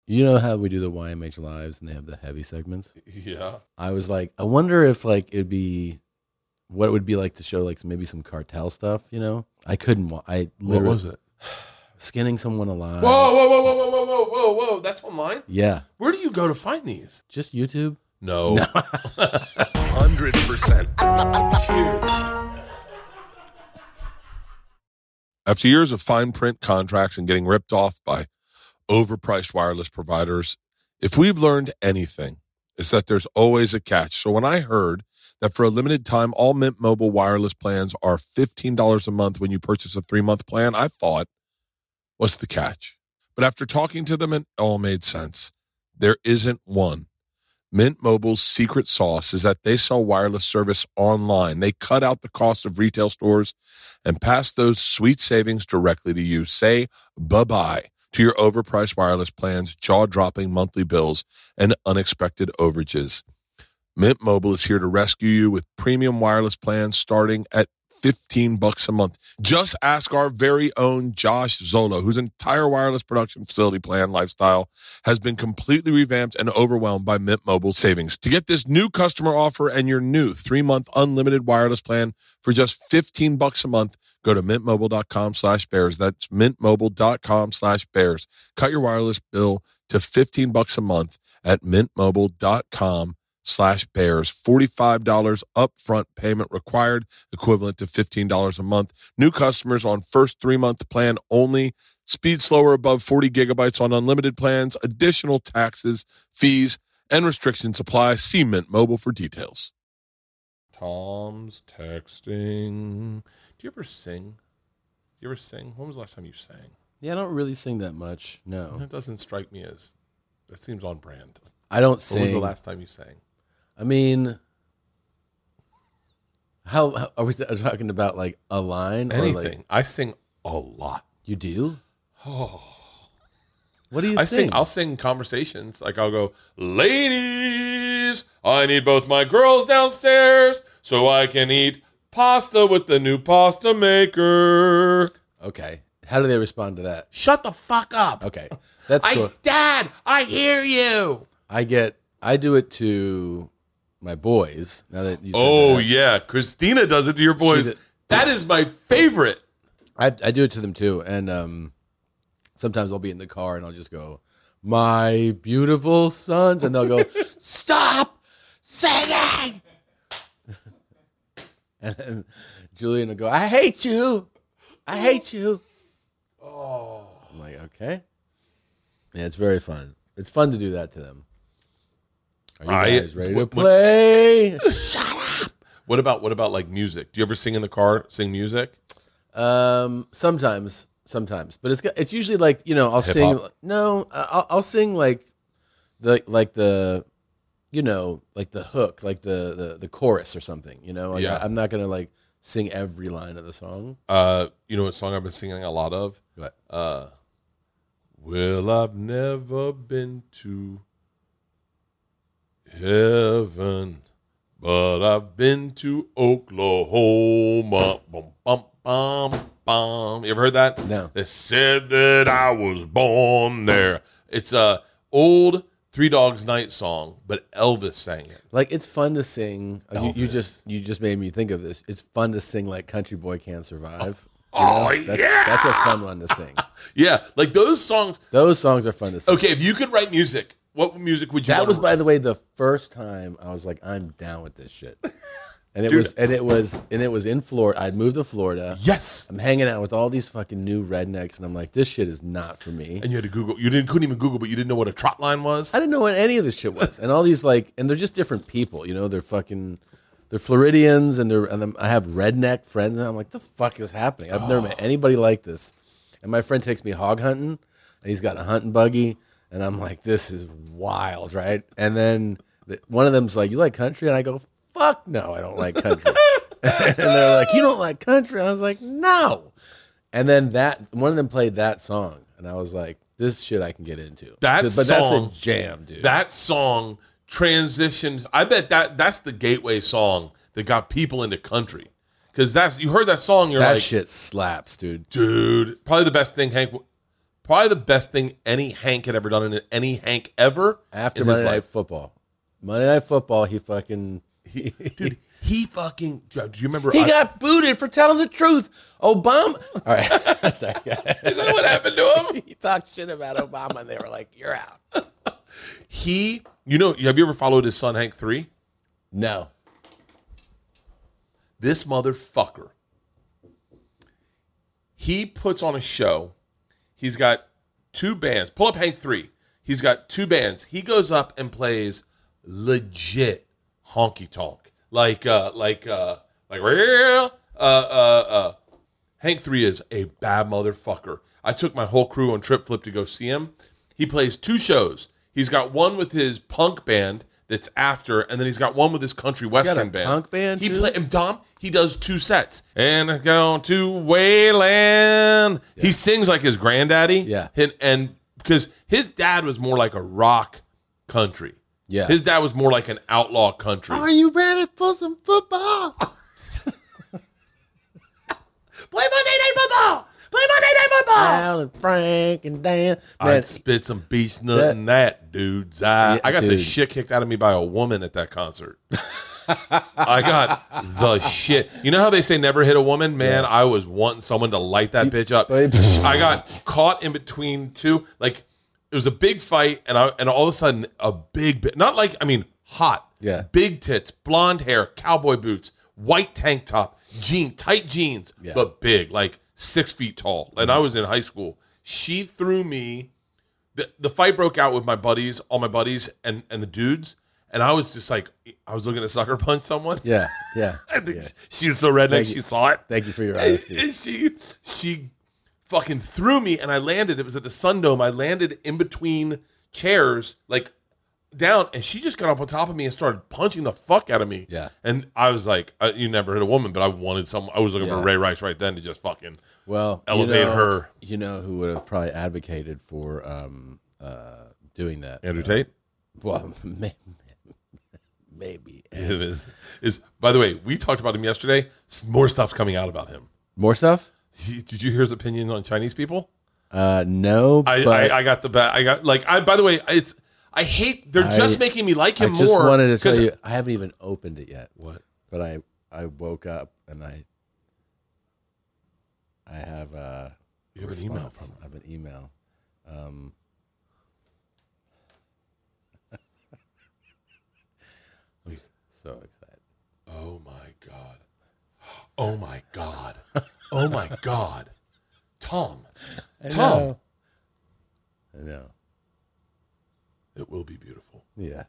You know how we do the YMH Lives and they have the heavy segments? Yeah. I was like, I wonder if like it'd be what it would be like to show like maybe some cartel stuff, you know? I couldn't What was was it? Skinning someone alive. Whoa. That's online? Yeah. Where do you go to find these? Just YouTube? No. 100%. Cheers. After years of fine print contracts and getting ripped off by overpriced wireless providers, if we've learned anything, it's that there's always a catch. So when I heard that for a limited time, all Mint Mobile wireless plans are $15 a month when you purchase a 3-month plan, I thought, what's the catch? But after talking to them, it all made sense. There isn't one. Mint Mobile's secret sauce is that they sell wireless service online. They cut out the cost of retail stores and pass those sweet savings directly to you. Say bye-bye to your overpriced wireless plans, jaw-dropping monthly bills, and unexpected overages. Mint Mobile is here to rescue you with premium wireless plans starting at $15 a month. Just ask our very own Josh Zolo, whose entire wireless production facility plan lifestyle has been completely revamped and overwhelmed by Mint Mobile savings. To get this new customer offer and your new 3-month unlimited wireless plan for just $15 a month, go to mintmobile.com/bears. That's mintmobile.com/bears. Cut your wireless bill to $15 a month at mintmobile.com/bears. $45 upfront payment required, equivalent to $15 a month. New customers on first 3-month plan only. Speed slower above 40 gigabytes on unlimited plans. Additional taxes, fees, and restrictions apply. See Mint Mobile for details. Tom's texting. Do you ever sing? When was the last time you sang? Yeah, I don't really sing that much. No. That doesn't strike me as, that seems on brand. I don't sing. When was the last time you sang? I mean, how are we talking about? Like a line? Anything. Or like, I sing a lot. You do? Oh. What do you sing? I'll sing conversations. Like I'll go, ladies, I need both my girls downstairs so I can eat pasta with the new pasta maker. Okay. How do they respond to that? Shut the fuck up. Okay. That's cool. Dad, I hear you. I do it to my boys. Now that you said that. Yeah. Christina does it to your boys. That is my favorite. I do it to them too. And sometimes I'll be in the car and I'll just go, my beautiful sons. And they'll go, stop singing. And then Julian will go, I hate you. I hate you. Oh. I'm like, okay. Yeah, it's very fun. It's fun to do that to them. Are you guys ready to play? Shut up. What about like music? Do you ever sing in the car? Sing music? Sometimes, but it's usually like, you know, I'll Hip-hop? sing. No, I'll sing like the you know, like the hook, like the chorus or something. You know, like Yeah. I'm not gonna like sing every line of the song. You know what song I've been singing a lot of? What? Well, I've never been to heaven, but I've been to Oklahoma. Bum, bum, bum, bum. You ever heard that? No. They said that I was born there. It's a old Three Dogs Night song, but Elvis sang it. Like it's fun to sing. You Elvis. just made me think of this. It's fun to sing like Country Boy Can't Survive. Yeah. That's a fun one to sing. Yeah, like those songs. Those songs are fun to sing. Okay, if you could write music, what music would you That want was, to by the way, the first time I was like, I'm down with this shit. And it Dude. was in Florida. I'd moved to Florida. Yes. I'm hanging out with all these fucking new rednecks, and I'm like, this shit is not for me. And you had to Google. Couldn't even Google, but you didn't know what a trot line was? I didn't know what any of this shit was. And all these like, and they're just different people, you know. They're Floridians, and I have redneck friends, and I'm like, the fuck is happening? I've never met anybody like this. And my friend takes me hog hunting, and he's got a hunting buggy, and I'm like, this is wild, right? And then one of them's like, you like country? And I go, fuck no, I don't like country. And they're like, you don't like country? I was like, no. And then one of them played that song, and I was like, this shit I can get into. That's a jam, dude. That song transitions. I bet that's the gateway song that got people into country. Because you heard that song, you're that like, shit slaps, dude. Dude, probably the best thing Hank Probably the best thing any Hank had ever done in any Hank ever. After in his Monday Night life. Football. Monday Night Football, he fucking... Dude, he fucking... Do you remember... He got booted for telling the truth. Obama... All right. Sorry. Is that what happened to him? He talked shit about Obama, and they were like, you're out. Have you ever followed his son, Hank 3? No. This motherfucker. He puts on a show. He's got 2 bands. Pull up Hank 3. He's got 2 bands. He goes up and plays legit honky tonk. Like Hank 3 is a bad motherfucker. I took my whole crew on Trip Flip to go see him. He plays 2 shows. He's got one with his punk band that's after, and then he's got one with his country western band. Punk band. He does 2 sets. And I go to Wayland. Yeah. He sings like his granddaddy. Yeah. And because his dad was more like a rock country. Yeah. His dad was more like an outlaw country. Are you ready for some football? Play Monday Night Football! Play Monday Night Football! Al and Frank and Dan. Man, I'd spit some beast nut in that dude's eye. I got the shit kicked out of me by a woman at that concert. I got the shit. You know how they say never hit a woman? Man, I was wanting someone to light that bitch up. I got caught in between 2. Like, it was a big fight, and all of a sudden, hot. Yeah. Big tits, blonde hair, cowboy boots, white tank top, tight jeans, but big, like 6 feet tall. And I was in high school. She threw me. The fight broke out with all my buddies, and the dudes. And I was just like, I was looking to sucker punch someone. Yeah. She was so redneck, she saw it. Thank you for your honesty. And she fucking threw me, and I landed. It was at the Sun Dome. I landed in between chairs, like down, and she just got up on top of me and started punching the fuck out of me. Yeah. And I was like, you never hit a woman, but I wanted someone. I was looking for Ray Rice right then to just fucking elevate her. You know who would have probably advocated for doing that? Andrew Tate? Well, maybe. Is by the way, we talked about him yesterday. More stuff's coming out about him. More stuff? Did you hear his opinions on Chinese people? No. I got the bad. By the way, I hate. They're just making me like him more. I just wanted to tell you, I haven't even opened it yet. What? But I woke up and I have you have an email from him. I have an email. I'm so excited. Oh my God. Oh my God. Oh my God. Tom. I know. It will be beautiful. Yeah.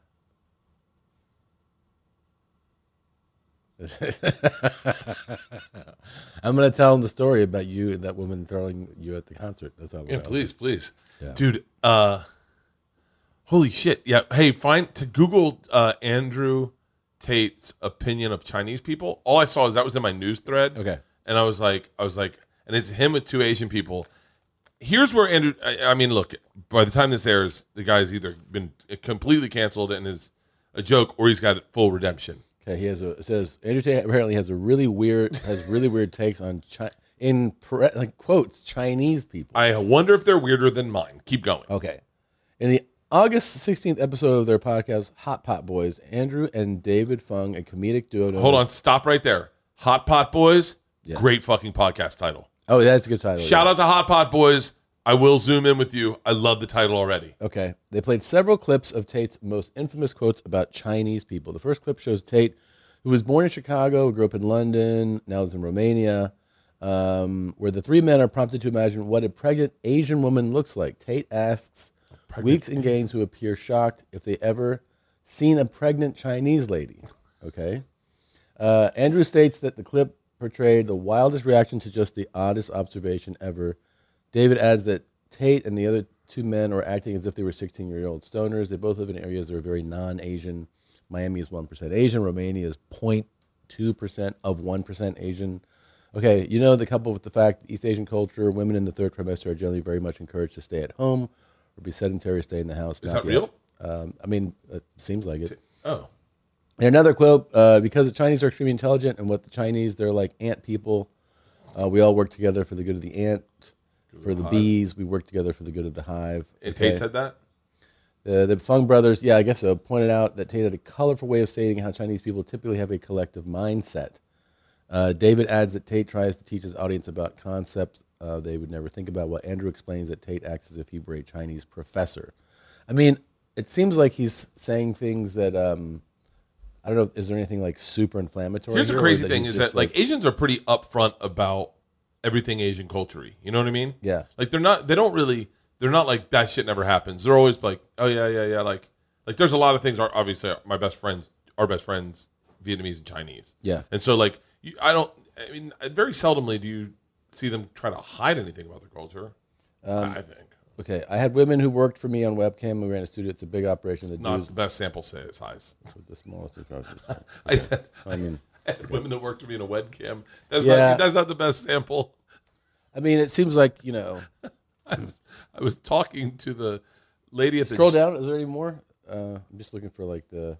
I'm going to tell him the story about you and that woman throwing you at the concert. That's all. Yeah, please. Yeah. Dude, holy shit. Yeah, hey, to Google Andrew Tate's opinion of Chinese people. All I saw is that was in my news thread. Okay. And I was like, and it's him with 2 Asian people. Here's where Andrew, I mean, look, by the time this airs, the guy's either been completely canceled and is a joke, or he's got full redemption. Okay, it says Andrew Tate apparently has really weird takes on quotes Chinese people. I wonder if they're weirder than mine. Keep going. Okay. In the August 16th episode of their podcast, Hot Pot Boys, Andrew and David Fung, a comedic duo. Hold on, stop right there. Hot Pot Boys, great fucking podcast title. Oh, that's a good title. Shout out to Hot Pot Boys. I will zoom in with you. I love the title already. Okay. They played several clips of Tate's most infamous quotes about Chinese people. The first clip shows Tate, who was born in Chicago, grew up in London, now lives in Romania, where the 3 men are prompted to imagine what a pregnant Asian woman looks like. Tate asks Weeks and Gaines, who appear shocked, if they ever seen a pregnant Chinese lady. Okay. Andrew states that the clip portrayed the wildest reaction to just the oddest observation ever. David adds that Tate and the other 2 men are acting as if they were 16-year-old stoners. They both live in areas that are very non-Asian. Miami is 1% Asian. Romania is 0.2% of 1% Asian. Okay, you know the couple with the fact East Asian culture, women in the 3rd trimester are generally very much encouraged to stay at home or be sedentary, stay in the house. Is that real? I mean, it seems like it. Oh. And another quote, because the Chinese are extremely intelligent and what the Chinese, they're like ant people. We all work together for the good of the ant. for the bees. We work together for the good of the hive. And Tate said that? The Fung brothers, yeah, I guess so, pointed out that Tate had a colorful way of stating how Chinese people typically have a collective mindset. David adds that Tate tries to teach his audience about concepts they would never think about, while Andrew explains that Tate acts as if he were a Chinese professor. I mean, it seems like he's saying things that, I don't know, is there anything like super inflammatory? Here's the crazy thing is that like Asians are pretty upfront about everything Asian culture-y. You know what I mean? Yeah. Like they're not like that shit never happens. They're always like, oh yeah. Like there's a lot of things obviously our best friends, Vietnamese and Chinese. Yeah. And so like, very seldomly do you see them try to hide anything about their culture. I think. Okay, I had women who worked for me on webcam. We ran a studio. It's a big operation. It's not the best sample size. The smallest. I had women that worked for me in a webcam. That's not the best sample. I mean, it seems like, I was talking to the lady at Scroll down. Is there any more? I'm just looking for like the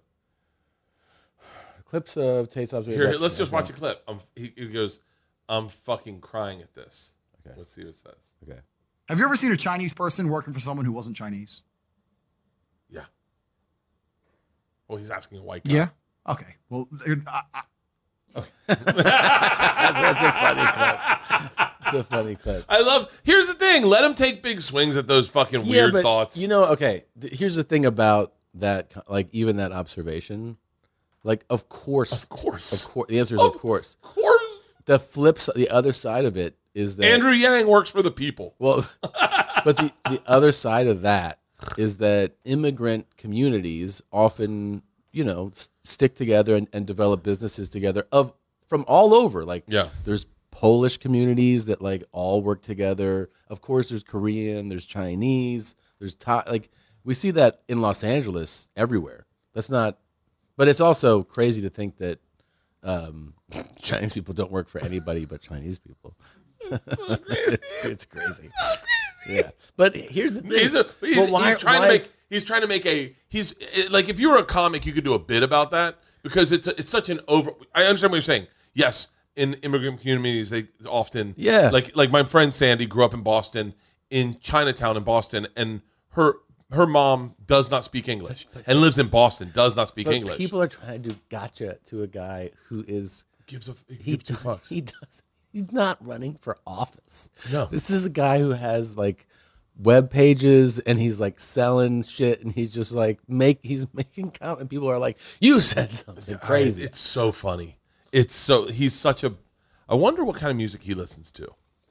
clips of Tate's observation. Here, let's just watch a clip. He goes, I'm fucking crying at this. Okay. Let's see what it says. Okay. Have you ever seen a Chinese person working for someone who wasn't Chinese? Yeah. Well, he's asking a white guy. Yeah. Okay. Well, That's a funny clip. It's a funny clip. Here's the thing. Let him take big swings at those fucking weird thoughts. Okay. Here's the thing about that, like even that observation. Like, of course. The answer is of course. Of course. The other side of it is that Andrew Yang works for the people. Well, but the other side of that is that immigrant communities often, stick together and develop businesses together from all over. Like, there's Polish communities that like all work together. Of course, there's Korean, there's Chinese, there's like we see that in Los Angeles everywhere. But it's also crazy to think that Chinese people don't work for anybody but Chinese people. It's crazy. Yeah, but here's the thing. He's trying to make like if you were a comic, you could do a bit about that because it's such an over. I understand what you're saying. Yes, in immigrant communities, they often like my friend Sandy grew up in Boston, in Chinatown in Boston, and her mom does not speak English and lives in Boston. Does not speak English. People are trying to do gotcha to a guy who gives two fucks. He does. He's not running for office. No. This is a guy who has like web pages and he's like selling shit and he's just like he's making comment and people are like, you said something crazy. It's so funny. He's such a, I wonder what kind of music he listens to.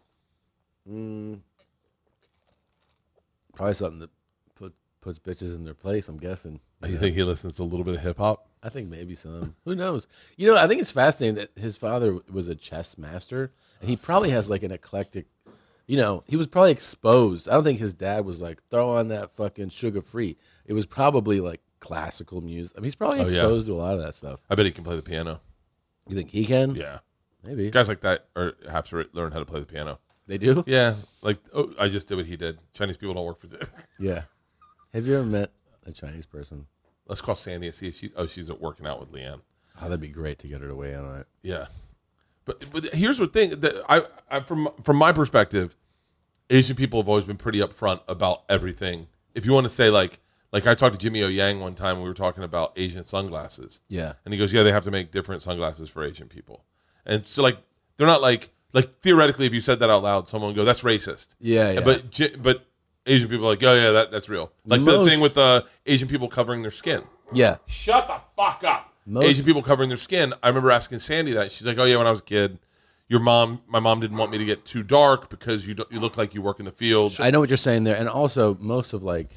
Probably something that puts bitches in their place, I'm guessing. You think he listens to a little bit of hip hop? I think maybe some. Who knows? I think it's fascinating that his father was a chess master, and he probably has like an eclectic. He was probably exposed. I don't think his dad was like throw on that fucking Sugar Free. It was probably like classical music. I mean, he's probably exposed to a lot of that stuff. I bet he can play the piano. You think he can? Yeah, maybe. Guys like that have to learn how to play the piano. They do? Yeah, like I just did what he did. Chinese people don't work for this. Yeah. Have you ever met a Chinese person? Let's call Sandy and see if she's working out with Leanne. Oh, that'd be great to get her to weigh in on it. Yeah, but here's the thing that I from my perspective, Asian people have always been pretty upfront about everything. If you want to say like I talked to Jimmy O Yang one time, we were talking about Asian sunglasses. Yeah, and he goes, yeah, they have to make different sunglasses for Asian people, and so like they're not like theoretically, if you said that out loud, someone would go, that's racist. Yeah. But Asian people are like, oh yeah, that's real. Like the thing with Asian people covering their skin. Yeah. Shut the fuck up. Asian people covering their skin. I remember asking Sandy that. She's like, oh yeah, when I was a kid, my mom didn't want me to get too dark because you look like you work in the field. I know what you're saying there. And also most of like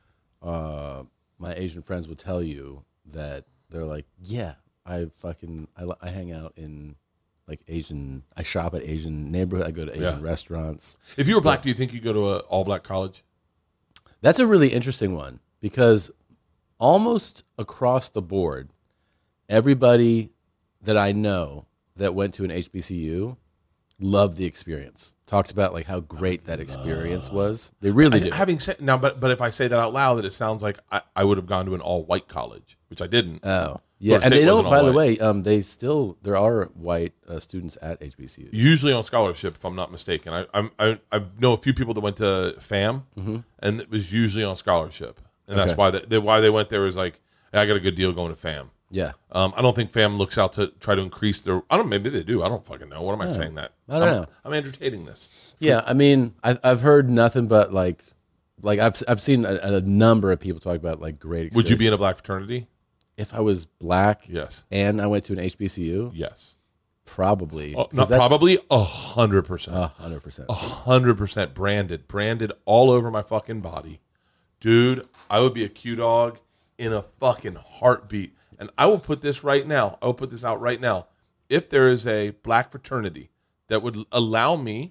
my Asian friends will tell you that they're like, yeah, I hang out in like Asian, I shop at Asian neighborhood. I go to Asian restaurants. If you were black, do you think you'd go to an all-black college? That's a really interesting one because almost across the board, everybody that I know that went to an HBCU love the experience. Talks about like how great that experience was. They really do. Having said now, but if I say that out loud, that it sounds like I would have gone to an all-white college, which I didn't. Oh, yeah, Florida and State they don't. wasn't By the all-white. way, there are white students at HBCU. Usually on scholarship, if I'm not mistaken. I know a few people that went to FAM, and it was usually on scholarship, and that's why why they went there was like, hey, I got a good deal going to FAM. Yeah, I don't think FAM looks out to try to increase their. I don't. Maybe they do. I don't fucking know. What am I saying that? I don't know. I'm entertaining this. yeah. I mean, I've heard nothing but like I've seen a number of people talk about like great experience. Would you be in a black fraternity? If I was black, Yes. and I went to an HBCU, Yes. probably. Not probably 100%. 100%. 100% branded all over my fucking body. Dude, I would be a Q dog in a fucking heartbeat. And I will put this right now. I will put this out right now. If there is a black fraternity that would allow me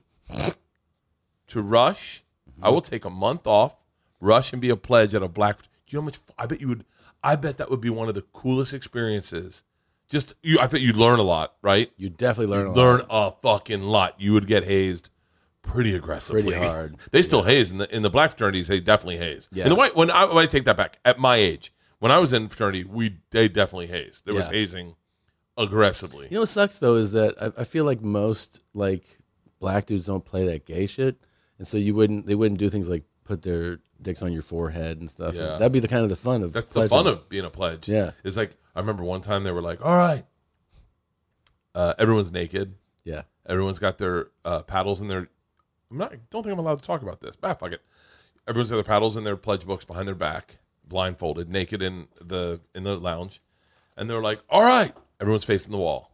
to rush, I will take a month off, rush and be a pledge at a black. Do you know how much? I bet that would be one of the coolest experiences. I bet you'd learn a lot, right? You definitely learn a lot. Learn a fucking lot. You would get hazed pretty aggressively. Pretty hard. They still haze in the black fraternities. They definitely haze. Yeah. In the white, when I take that back. At my age, when I was in fraternity, they definitely hazed. There was hazing aggressively. You know what sucks though is that I feel like most like black dudes don't play that gay shit, and so they wouldn't do things like put their dicks on your forehead and stuff. Yeah. That'd be the kind of the fun of. That's pledging. the fun of being a pledge. Yeah. It's like I remember one time they were like, "All right, everyone's naked. Yeah. Everyone's got their paddles in their. Don't think I'm allowed to talk about this. Fuck it. Everyone's got their paddles in their pledge books behind their back, blindfolded, naked in the lounge, and they're like, "All right." Everyone's facing the wall.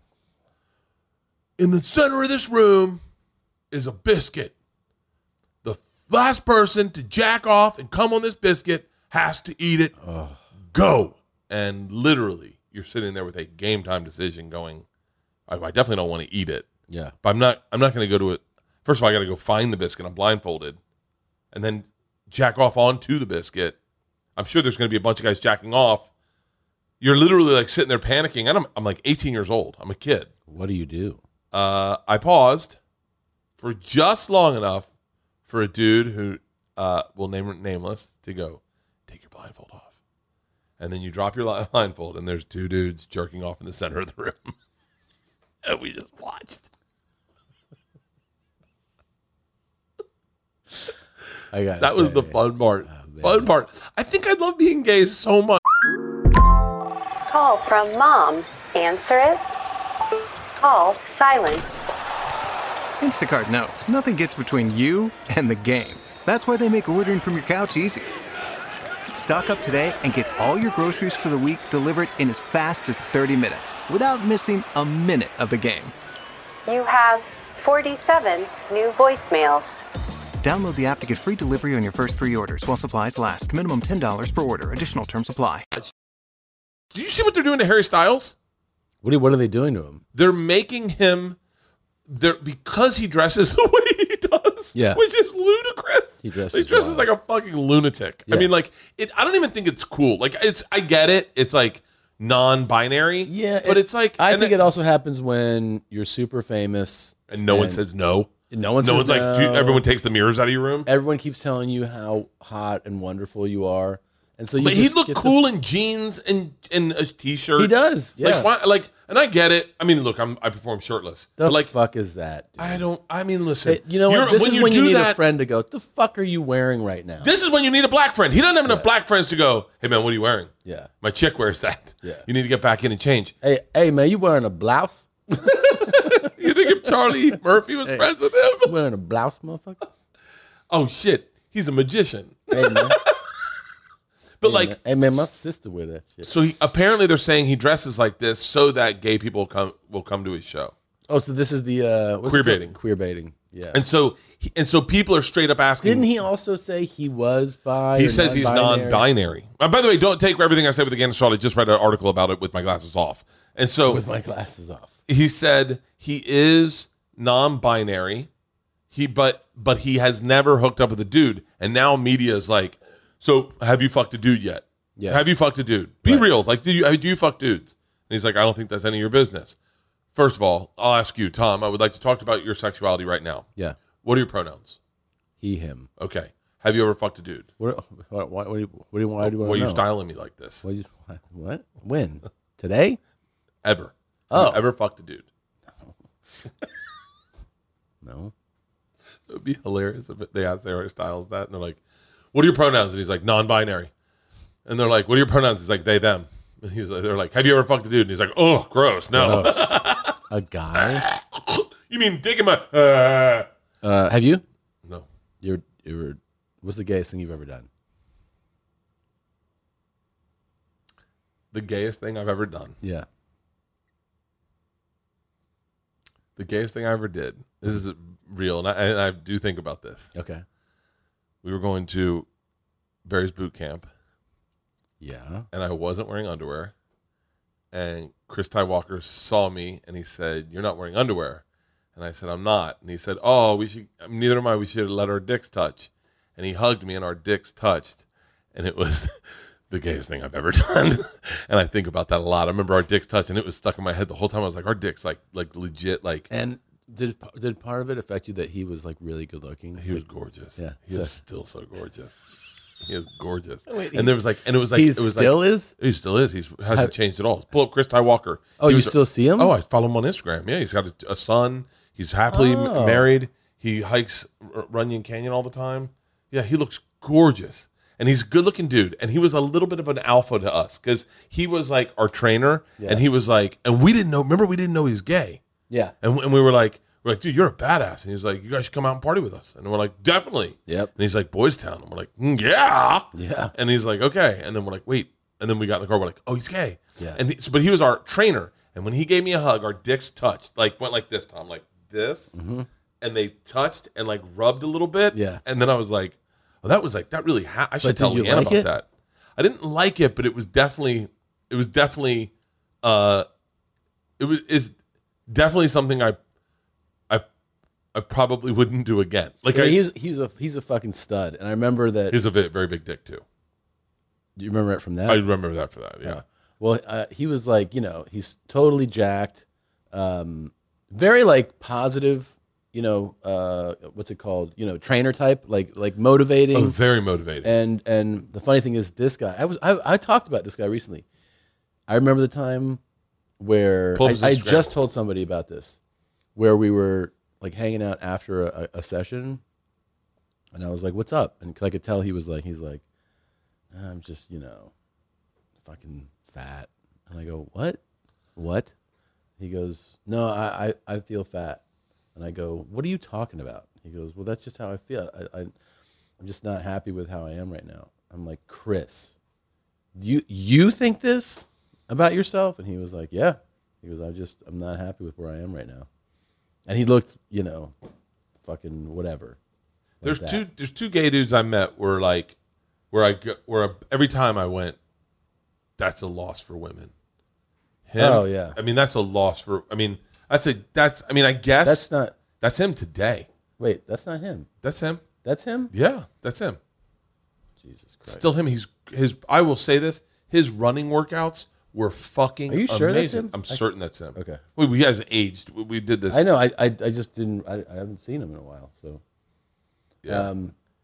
In the center of this room is a biscuit. The last person to jack off and come on this biscuit has to eat it. Go. And literally, you're sitting there with a game time decision going, I definitely don't want to eat it. Yeah. But I'm not going to go to it. First of all, I got to go find the biscuit. I'm blindfolded. And then jack off onto the biscuit. I'm sure there's going to be a bunch of guys jacking off. You're literally like sitting there panicking. And I'm like 18 years old. I'm a kid. What do you do? I paused for just long enough for a dude who will name nameless to go, take your blindfold off. And then you drop your blindfold and there's two dudes jerking off in the center of the room. And we just watched. That was the fun part. Fun part. I think I love being gay so much. Call from mom. Answer it. Call silenced. Instacart knows nothing gets between you and the game. That's why they make ordering from your couch easy. Stock up today and get all your groceries for the week delivered in as fast as 30 minutes without missing a minute of the game. You have 47 new voicemails. Download the app to get free delivery on your first 3 orders while supplies last. Minimum $10 per order. Additional terms apply. Do you see what they're doing to Harry Styles? What are they doing to him? They're making him because he dresses the way he does, which is ludicrous. He dresses wild. Like a fucking lunatic. Yeah. I mean, like I don't even think it's cool. Like I get it. It's like non-binary. Yeah, but it's like I think it also happens when you're super famous and no one says no. No one's like, everyone takes the mirrors out of your room. Everyone keeps telling you how hot and wonderful you are. And so he looked cool in jeans and a t-shirt. He does, yeah. And I get it. I mean, look, I perform shirtless. The fuck is that, dude? Listen. You know what? This is when you need a friend to go, what the fuck are you wearing right now? This is when you need a black friend. He doesn't have enough black friends to go, hey, man, what are you wearing? Yeah. My chick wears that. Yeah. You need to get back in and change. Hey, man, you wearing a blouse? You think if Charlie Murphy was friends with him? Wearing a blouse, motherfucker? Oh, shit. He's a magician. Hey, man. But hey man, my sister wear that shit. So apparently they're saying he dresses like this so that gay people will come to his show. Oh, so this is the queer baiting. Queer baiting, yeah. And so people are straight up asking. Didn't he also say he was bi? He says he's non-binary. By the way, don't take everything I say with a grain of salt. I just read an article about it with my glasses off. And so with my glasses off, he said he is non-binary. But he has never hooked up with a dude, and now media is like, so have you fucked a dude yet? Yeah. Have you fucked a dude? Be real. Like, do you fuck dudes? And he's like, I don't think that's any of your business. First of all, I'll ask you, Tom. I would like to talk about your sexuality right now. Yeah. What are your pronouns? He, him. Okay. Have you ever fucked a dude? Why do you want to Why are know? you styling me like this? What? When? Today? Ever? Oh. Have you ever fucked a dude? No. It would be hilarious if they asked Harry Styles that, and they're like, "What are your pronouns?" And he's like, "Non-binary." And they're like, "What are your pronouns?" He's like, "They, them." And they're like, "Have you ever fucked a dude?" And he's like, "Oh, gross, no." Gross. A guy? You mean dick in my? Have you? No. You were. What's the gayest thing you've ever done? The gayest thing I've ever done. Yeah. The gayest thing I ever did. This is real, and I do think about this. Okay. We were going to Barry's boot camp, Yeah. and I wasn't wearing underwear. And Chris Ty Walker saw me, and he said, "You're not wearing underwear." And I said, "I'm not." And he said, "Oh, we should. Neither am I. We should let our dicks touch." And he hugged me, and our dicks touched, and it was the gayest thing I've ever done. And I think about that a lot. I remember our dicks touched, and it was stuck in my head the whole time. I was like, our dicks, like legit, like. And did part of it affect you that he was like really good looking? He was gorgeous. Yeah. He is still so gorgeous. He is gorgeous. Wait, and there was like, and it was like, he it was still like, is? He still is. He hasn't changed at all. Pull up Chris Ty Walker. Oh, He you was- still see him? Oh, I follow him on Instagram. Yeah, he's got a son. He's happily married. He hikes Runyon Canyon all the time. Yeah, he looks gorgeous. And he's a good-looking dude. And he was a little bit of an alpha to us because he was like our trainer. Yeah. And he was like, and we didn't know, remember we didn't know he was gay. Yeah. And we were like, dude, you're a badass. And he's like, you guys should come out and party with us. And we're like, definitely. Yep. And he's like, Boys Town. And we're like, yeah. Yeah. And he's like, okay. And then we're like, wait. And then we got in the car. We're like, oh, he's gay. Yeah. And but he was our trainer. And when he gave me a hug, our dicks touched. Like went like this, Tom, like this. Mm-hmm. And they touched and like rubbed a little bit. Yeah. And then I was like, oh, that was like that really. I should But tell did you Leanne like about it? that. I didn't like it, but it was definitely. Is definitely something I probably wouldn't do again. Like Yeah, he's a fucking stud, and I remember that. he's a very big dick too. Do you remember it from that? I remember that for that. Yeah. Well, he was like, he's totally jacked, very like positive. What's it called? Trainer type, like motivating. Oh, very motivated. And the funny thing is, this guy, I talked about this guy recently. I remember the time where Pull up his I Instagram. just told somebody about this, where we were like hanging out after a session, and I was like, "What's up?" And 'cause I could tell he's like, "I'm just fucking fat," and I go, "What?" He goes, "No, I feel fat," and I go, "What are you talking about?" He goes, "Well, that's just how I feel. I'm just not happy with how I am right now." I'm like, "Chris, you think this about yourself?" And he was like, "Yeah." He goes, I'm not happy with where I am right now." And he looked, fucking whatever. There's two gay dudes I met where every time I went, that's a loss for women. Him, Oh, yeah. I mean, that's a loss for. I mean, I guess That's not. that's him today. Wait, that's not him. That's him. That's him. Yeah, that's him. Jesus Christ. Still him. His. I will say this: his running workouts were fucking. Are you sure that's amazing. him? I'm certain that's him. Okay. We hasn't aged. We did this. I know. I just didn't. I haven't seen him in a while. So. Yeah.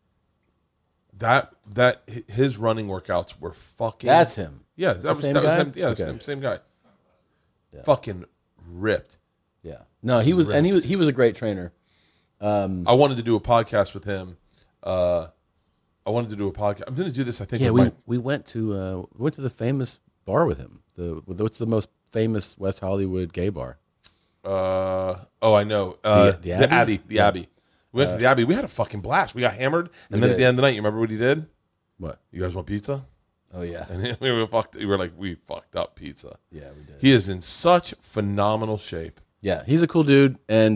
His running workouts were fucking. That's him. Yeah, That's that the same was guy? him. Yeah, Okay. same guy. Fucking ripped. Yeah. No, he was, and he was a great trainer. I wanted to do a podcast with him. I'm going to do this. I think. Yeah, with we went to the famous bar with him. What's the most famous West Hollywood gay bar? I know. The Abbey? Abbey. The Yeah. Abbey. We went to the Abbey. We had a fucking blast. We got hammered, and then at did. the end of the night, you remember what he did? What? You guys want pizza? Oh yeah. And we fucked up pizza. Yeah, we did. He is in such phenomenal shape. Yeah, he's a cool dude, and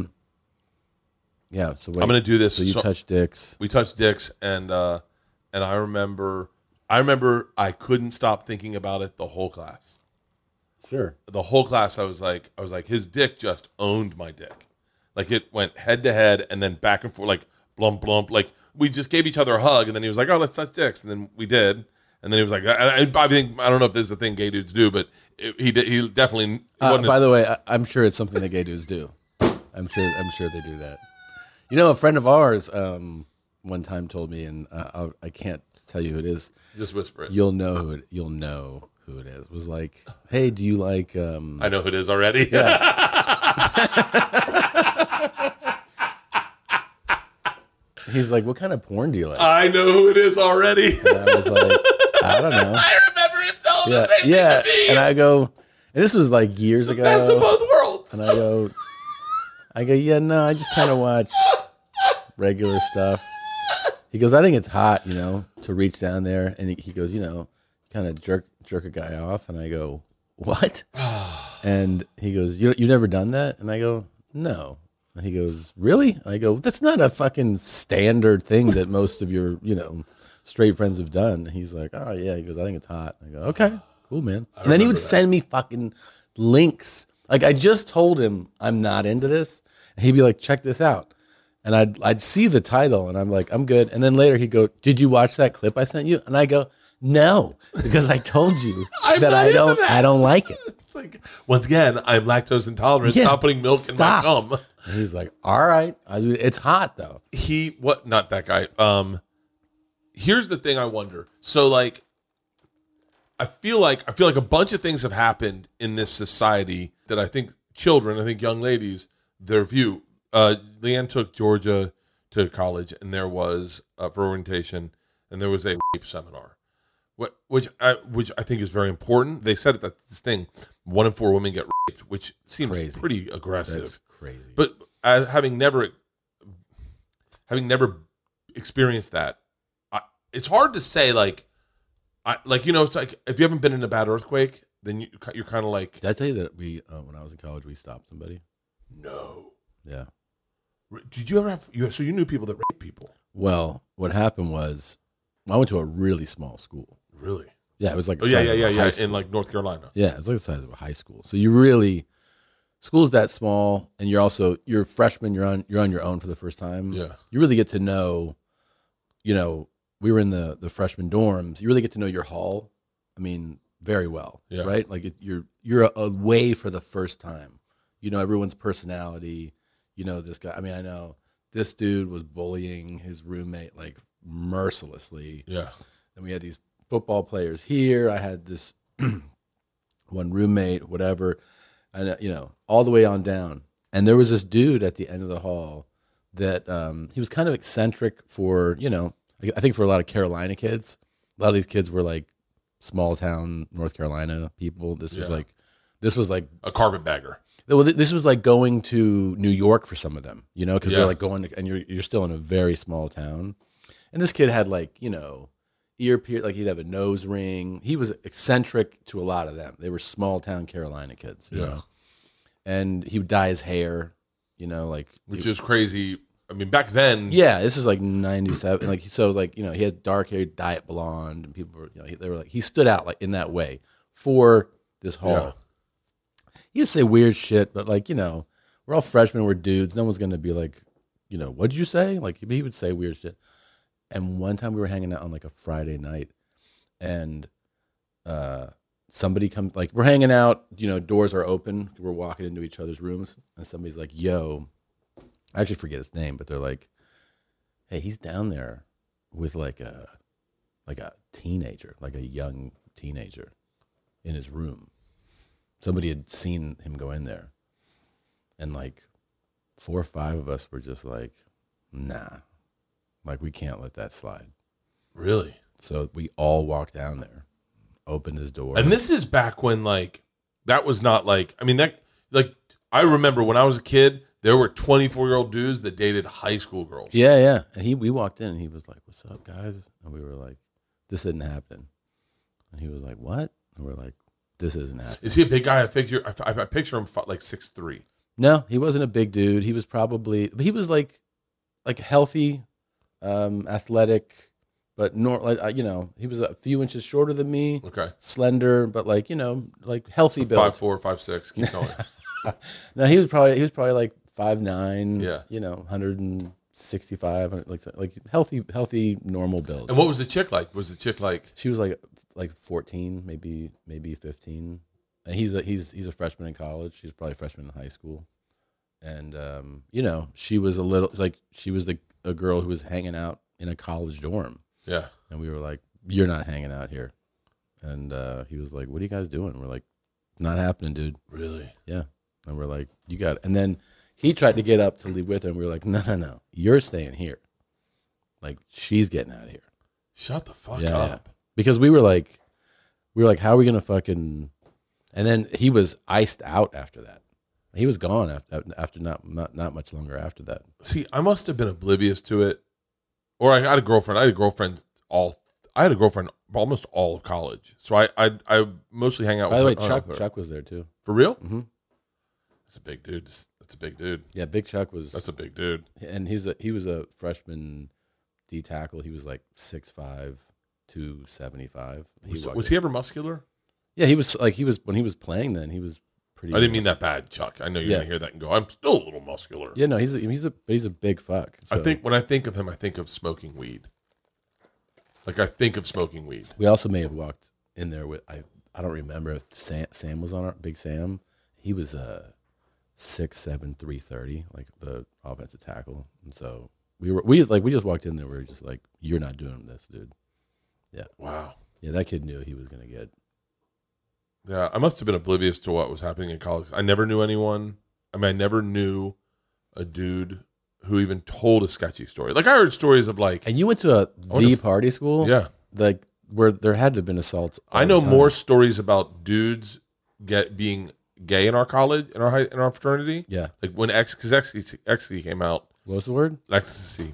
yeah. So wait, I'm gonna do this. So you touch dicks. We touched dicks, and I remember I couldn't stop thinking about it the whole class. Sure. The whole class, I was like, his dick just owned my dick. Like it went head to head and then back and forth, like blump blump. Like we just gave each other a hug, and then he was like, "Oh, let's touch dicks," and then we did, And then he was like, I don't know if this is a thing gay dudes do, but he definitely. By the way, I'm sure it's something that gay dudes do. I'm sure they do that. You know, a friend of ours one time told me, and I can't tell you who it is. Just whisper it. You'll know who it is. It was like, hey, do you like? I know who it is already. Yeah. He's like, what kind of porn do you like? I know who it is already. And I was like, I don't know. I remember him telling the same yeah. thing to me. And I go, and this was like years ago. Best of both worlds. And I go, yeah, no, I just kind of watch regular stuff. He goes, I think it's hot, to reach down there. And he goes, kind of jerk a guy off. And I go, what? And he goes, you've never done that? And I go, no. And he goes, really? And I go, that's not a fucking standard thing that most of your, straight friends have done. And he's like, oh, yeah. He goes, I think it's hot. I go, okay, cool, man. And then he would send me fucking links. Like, I just told him I'm not into this. And he'd be like, check this out. And I'd see the title, and I'm like, I'm good. And then later he'd go, did you watch that clip I sent you? And I go, no, because I told you that I don't like it. It's like, once again, I'm lactose intolerant. Yeah, stop putting milk in my cum. And he's like, all right. It's hot, though. Not that guy. Here's the thing I wonder. So, like, I feel like a bunch of things have happened in this society that I think young ladies, their view. Leanne took Georgia to college, and there was for orientation, and there was a rape seminar, which I think is very important. They said that this thing, 1 in 4 women get raped, which seems crazy. Pretty aggressive. That's crazy. But having never experienced that, it's hard to say. It's like if you haven't been in a bad earthquake, then you're kind of like. Did I tell you that we when I was in college we stopped somebody? No. Yeah. Did you ever have? So you knew people that raped people? Well, what happened was, I went to a really small school. Really? Yeah, it was like in like North Carolina. Yeah, it was like the size of a high school. So school's that small, and you're a freshman. You're on your own for the first time. Yeah. You really get to know. We were in the freshman dorms. You really get to know your hall. I mean, very well. Yeah. Right. Like you're away for the first time. Everyone's personality. This guy. I mean, I know this dude was bullying his roommate like mercilessly. Yeah. And we had these football players here. I had this one roommate, whatever, and all the way on down. And there was this dude at the end of the hall that he was kind of eccentric for, I think for a lot of Carolina kids. A lot of these kids were like small town North Carolina people. This was like a carpetbagger. Well, this was like going to New York for some of them, because they're like going to, and you're still in a very small town. And this kid had like, ear piercing, like he'd have a nose ring. He was eccentric to a lot of them. They were small town Carolina kids, you know. And he would dye his hair, which is crazy. I mean, back then. Yeah, this is like 97. He had dark hair, dye it blonde, and people were, they were like, he stood out like in that way for this hall. Yeah. He would say weird shit, but we're all freshmen, we're dudes. No one's gonna be like, what'd you say? Like he would say weird shit. And one time we were hanging out on like a Friday night, and somebody comes, like we're hanging out, doors are open, we're walking into each other's rooms, and somebody's like, yo, I actually forget his name, but they're like, hey, he's down there with like a teenager, like a young teenager in his room. Somebody had seen him go in there, and like 4 or 5 of us were just like, nah, like we can't let that slide. Really? So we all walked down there, opened his door. And this is back when that was not I remember when I was a kid, there were 24-year-old dudes that dated high school girls. Yeah, yeah. And we walked in and he was like, what's up, guys? And we were like, this didn't happen. And he was like, what? And we're like, this isn't happening. Is he a big guy? I picture him like 6'3". No, he wasn't a big dude. He was he was like healthy, athletic, but he was a few inches shorter than me. Okay. Slender, but like healthy build. 5'4", 5'6". Keep going. No, he was probably like 5'9". Yeah. 160 65, like healthy, normal build. And what was the chick like? Was the chick like? She was like 14, maybe 15. And he's a freshman in college. She's probably a freshman in high school. And she was a girl who was hanging out in a college dorm. Yeah. And we were like, "You're not hanging out here." And he was like, "What are you guys doing?" We're like, "Not happening, dude." Really? Yeah. And we're like, "You got it." And then he tried to get up to leave with her, and we were like, No. You're staying here. Like, she's getting out of here. Shut the fuck Yeah. up. Because we were like, how are we gonna fucking? And then he was iced out after that. He was gone after not much longer after that. See, I must have been oblivious to it, or I had a girlfriend. I had a girlfriend almost all of college, so I mostly hang out. By the way, hung out with her. Chuck was there too. For real? Mm-hmm. That's a big dude. That's a big dude. Yeah, Big Chuck was. That's a big dude. And he was a freshman D tackle. He was like 6'5", 275. Was he ever muscular? Yeah, he was when he was playing. Then he was pretty. I didn't mean that bad, Chuck. I know you're gonna hear that and go, "I'm still a little muscular." Yeah, no, he's a big fuck. So. I think when I think of him, I think of smoking weed. Like, I think of smoking weed. We also may have walked in there with I don't remember if Sam was on our Big Sam. He was 6'7", 330, like the offensive tackle. And so we just walked in there. We were just like, "You're not doing this, dude." Yeah. Wow. Yeah, that kid knew he was gonna get. Yeah, I must have been oblivious to what was happening in college. I never knew anyone. I mean, I never knew a dude who even told a sketchy story. Like, I heard stories of like. And you went to the party school, Yeah. like where there had to have been assaults. I know more stories about dudes being gay in our college, in our fraternity. Yeah. Like when ecstasy came out. What was the word? Ecstasy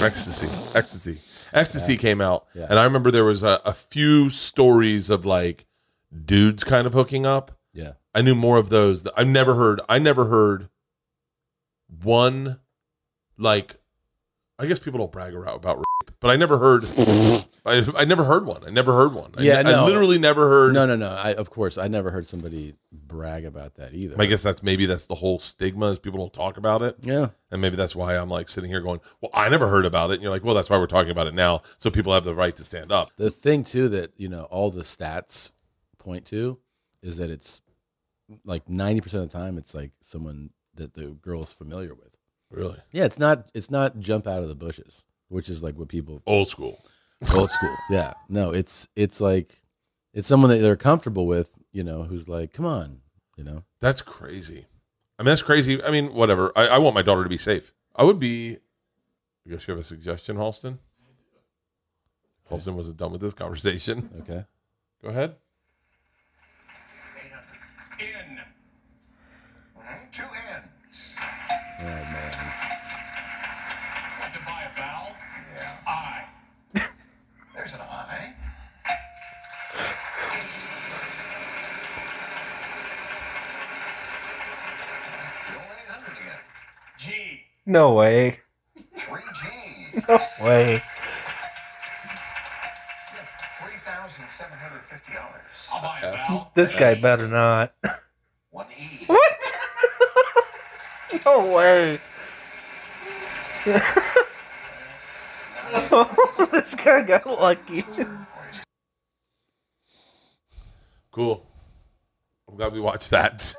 came out, Yeah. and I remember there was a few stories of like dudes kind of hooking up. Yeah. I knew more of those. I never heard one, like, I guess people don't brag about rape, but I never heard. I never heard one. I Yeah, I literally never heard. No. Of course, I never heard somebody brag about that either. I guess that's the whole stigma is people don't talk about it. Yeah. And maybe that's why I'm like sitting here going, well, I never heard about it. And you're like, well, that's why we're talking about it now. So people have the right to stand up. The thing too that all the stats point to is that it's like 90% of the time it's like someone that the girl is familiar with. Really? Yeah, it's not jump out of the bushes, which is like what people Old school. Yeah. No, it's like it's someone that they're comfortable with, who's like, come on, That's crazy. I mean, that's crazy. I mean, whatever. I want my daughter to be safe. I guess you have a suggestion, Halston? Halston wasn't done with this conversation. Okay. Go ahead. In. Two N's. Oh man. Want to buy a vowel? Yeah. I. There's an I. Bill 800 again. G. No way. 3G. No way. You have $3,750. I'll buy a vowel. This guy better not. 1E. What? No way. This guy got lucky. Cool. I'm glad we watched that.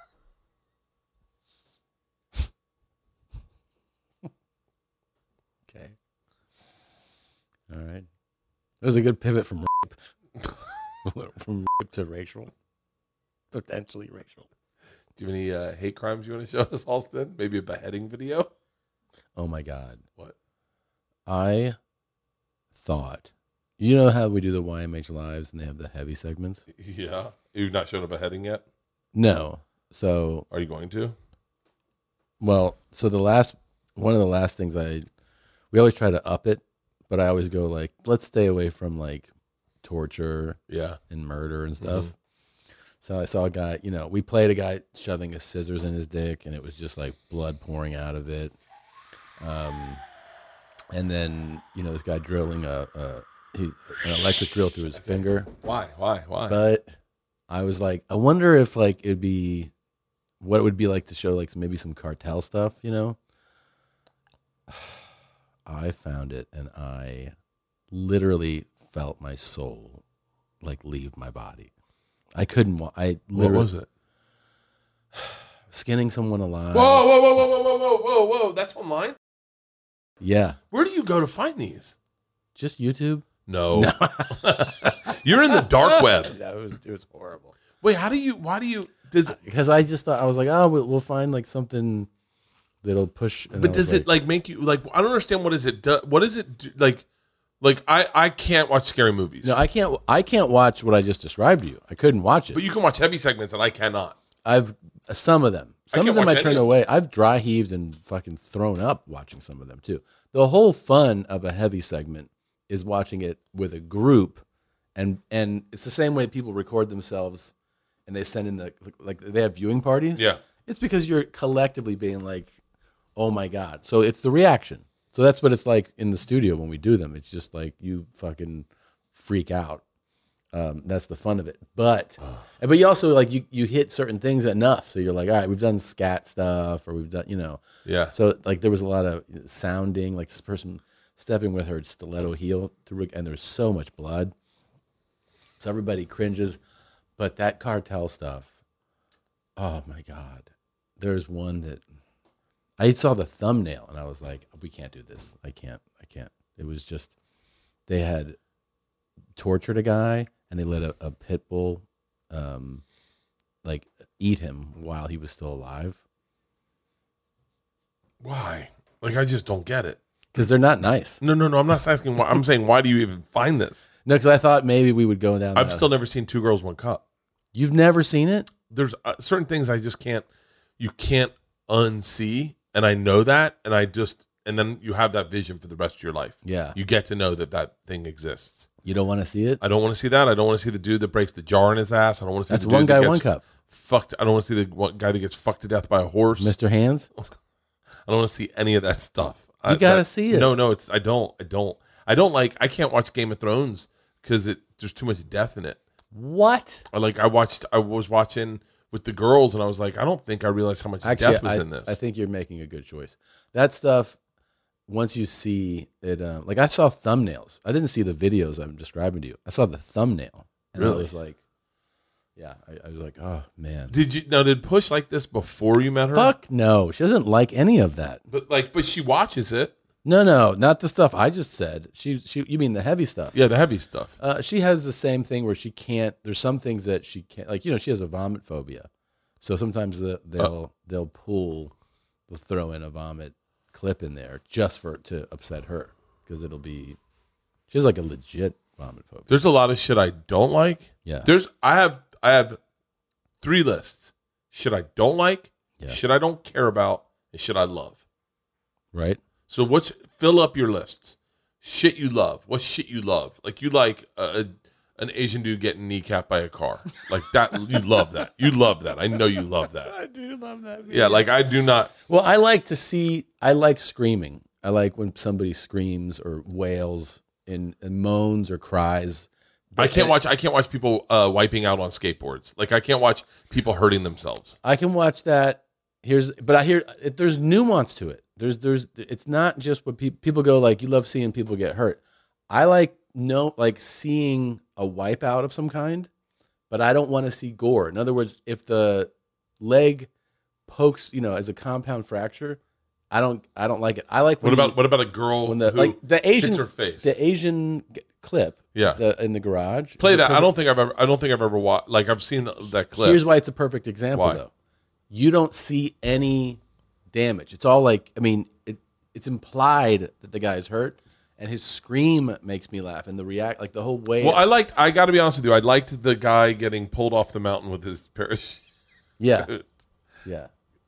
Okay. All right. That was a good pivot from rape. From rape to racial. Potentially racial. Do you have any hate crimes you want to show us, Halston? Maybe a beheading video? Oh my God. What? I thought, you know how we do the YMH Lives and they have the heavy segments? Yeah. You've not shown a beheading yet? No. So, Are you going to? well, so one of the last things we always try to up it, but I always go like, let's stay away from like torture Yeah. and murder and stuff. So I saw a guy, we played a guy shoving his scissors in his dick and it was just like blood pouring out of it. And then, this guy drilling an electric drill through his finger. Why? But I was like, I wonder if like it'd be what it would be like to show like maybe some cartel stuff, I found it, and I literally felt my soul like leave my body. I couldn't. I literally, What was it? Skinning someone alive. Whoa! That's online. Yeah, Where do you go to find these? just YouTube. No. You're in the dark web. Yeah, it was horrible. Wait, why do you, does it, Because I just thought, I was like, oh, we'll find like something that'll push. And I but was does it like make you, like, I don't understand, what is it, what is it, like I can't watch scary movies. No, I can't watch what I just described to you. I couldn't watch it. But you can watch heavy segments and I cannot. I've some of them. Some can't of them watch I any turn of them. away. I've dry heaved and fucking thrown up watching some of them too. The whole fun of a heavy segment is watching it with a group, and it's the same way people record themselves and they send in they have viewing parties. Yeah. It's because you're collectively being like, oh my God. So it's the reaction. So that's what it's like in the studio when we do them. It's just like you fucking freak out. That's the fun of it. But you also like you hit certain things enough, so you're like, all right, we've done scat stuff, or we've done, Yeah. So like there was a lot of sounding, like this person stepping with her stiletto heel through, and there's so much blood, so everybody cringes. But that cartel stuff, oh my God, there's one that I saw the thumbnail and I was like, we can't do this. I can't. It was just, they had tortured a guy and they let a pit bull like eat him while he was still alive. Why? Like, I just don't get it. Because they're not nice. No. I'm not asking why. I'm saying, why do you even find this? No, because I thought maybe we would go down. I've still never seen Two Girls, One Cup. You've never seen it? There's certain things I just can't, you can't unsee. And I know that. And then you have that vision for the rest of your life. Yeah. You get to know that thing exists. You don't want to see it? I don't want to see that. I don't want to see the dude that breaks the jar in his ass. I don't want to see That's the dude one that guy, gets one cup. fucked. I don't want to see the one guy that gets fucked to death by a horse. Mr. Hands? I don't want to see any of that stuff. You gotta see it. No, I don't like. I can't watch Game of Thrones because there's too much death in it. What? I was watching with the girls, and I was like, I don't think I realized how much death was in this. I think you're making a good choice. That stuff, once you see it, like I saw thumbnails. I didn't see the videos I'm describing to you. I saw the thumbnail, and I Really? was like, yeah, I was like, oh man. Did Push like this before you met her? Fuck no, she doesn't like any of that. But she watches it. No, not the stuff I just said. She, you mean the heavy stuff? Yeah, the heavy stuff. She has the same thing where she can't. There's some things that she can't. Like she has a vomit phobia, so sometimes they'll throw in a vomit clip in there just to upset her because she has like a legit vomit phobia. There's a lot of shit I don't like. Yeah. I have 3 lists. Shit I don't like, Yeah. shit I don't care about, and shit I love. Right. So fill up your lists. Shit you love. What shit you love? Like you like an Asian dude getting kneecapped by a car. Like that, you love that. You love that. I know you love that. I do love that. Yeah, like I do not. Well, I like screaming. I like when somebody screams or wails and moans or cries. I can't watch people wiping out on skateboards. Like I can't watch people hurting themselves. I can watch that. There's nuance to it. It's not just what people go like. You love seeing people get hurt. I like seeing a wipeout of some kind, but I don't want to see gore. In other words, if the leg pokes, as a compound fracture, I don't like it. I like What about a girl when who the Asian hits her face? the Asian clip, Yeah. in the garage. Play is a that. I perfect- don't think I've ever watched. Like I've seen that clip. Here's why it's a perfect example, Why? though. You don't see any damage. It's all like, it's implied that the guy's hurt, and his scream makes me laugh, and the whole way. Well, I got to be honest with you. I liked the guy getting pulled off the mountain with his parachute. yeah, yeah.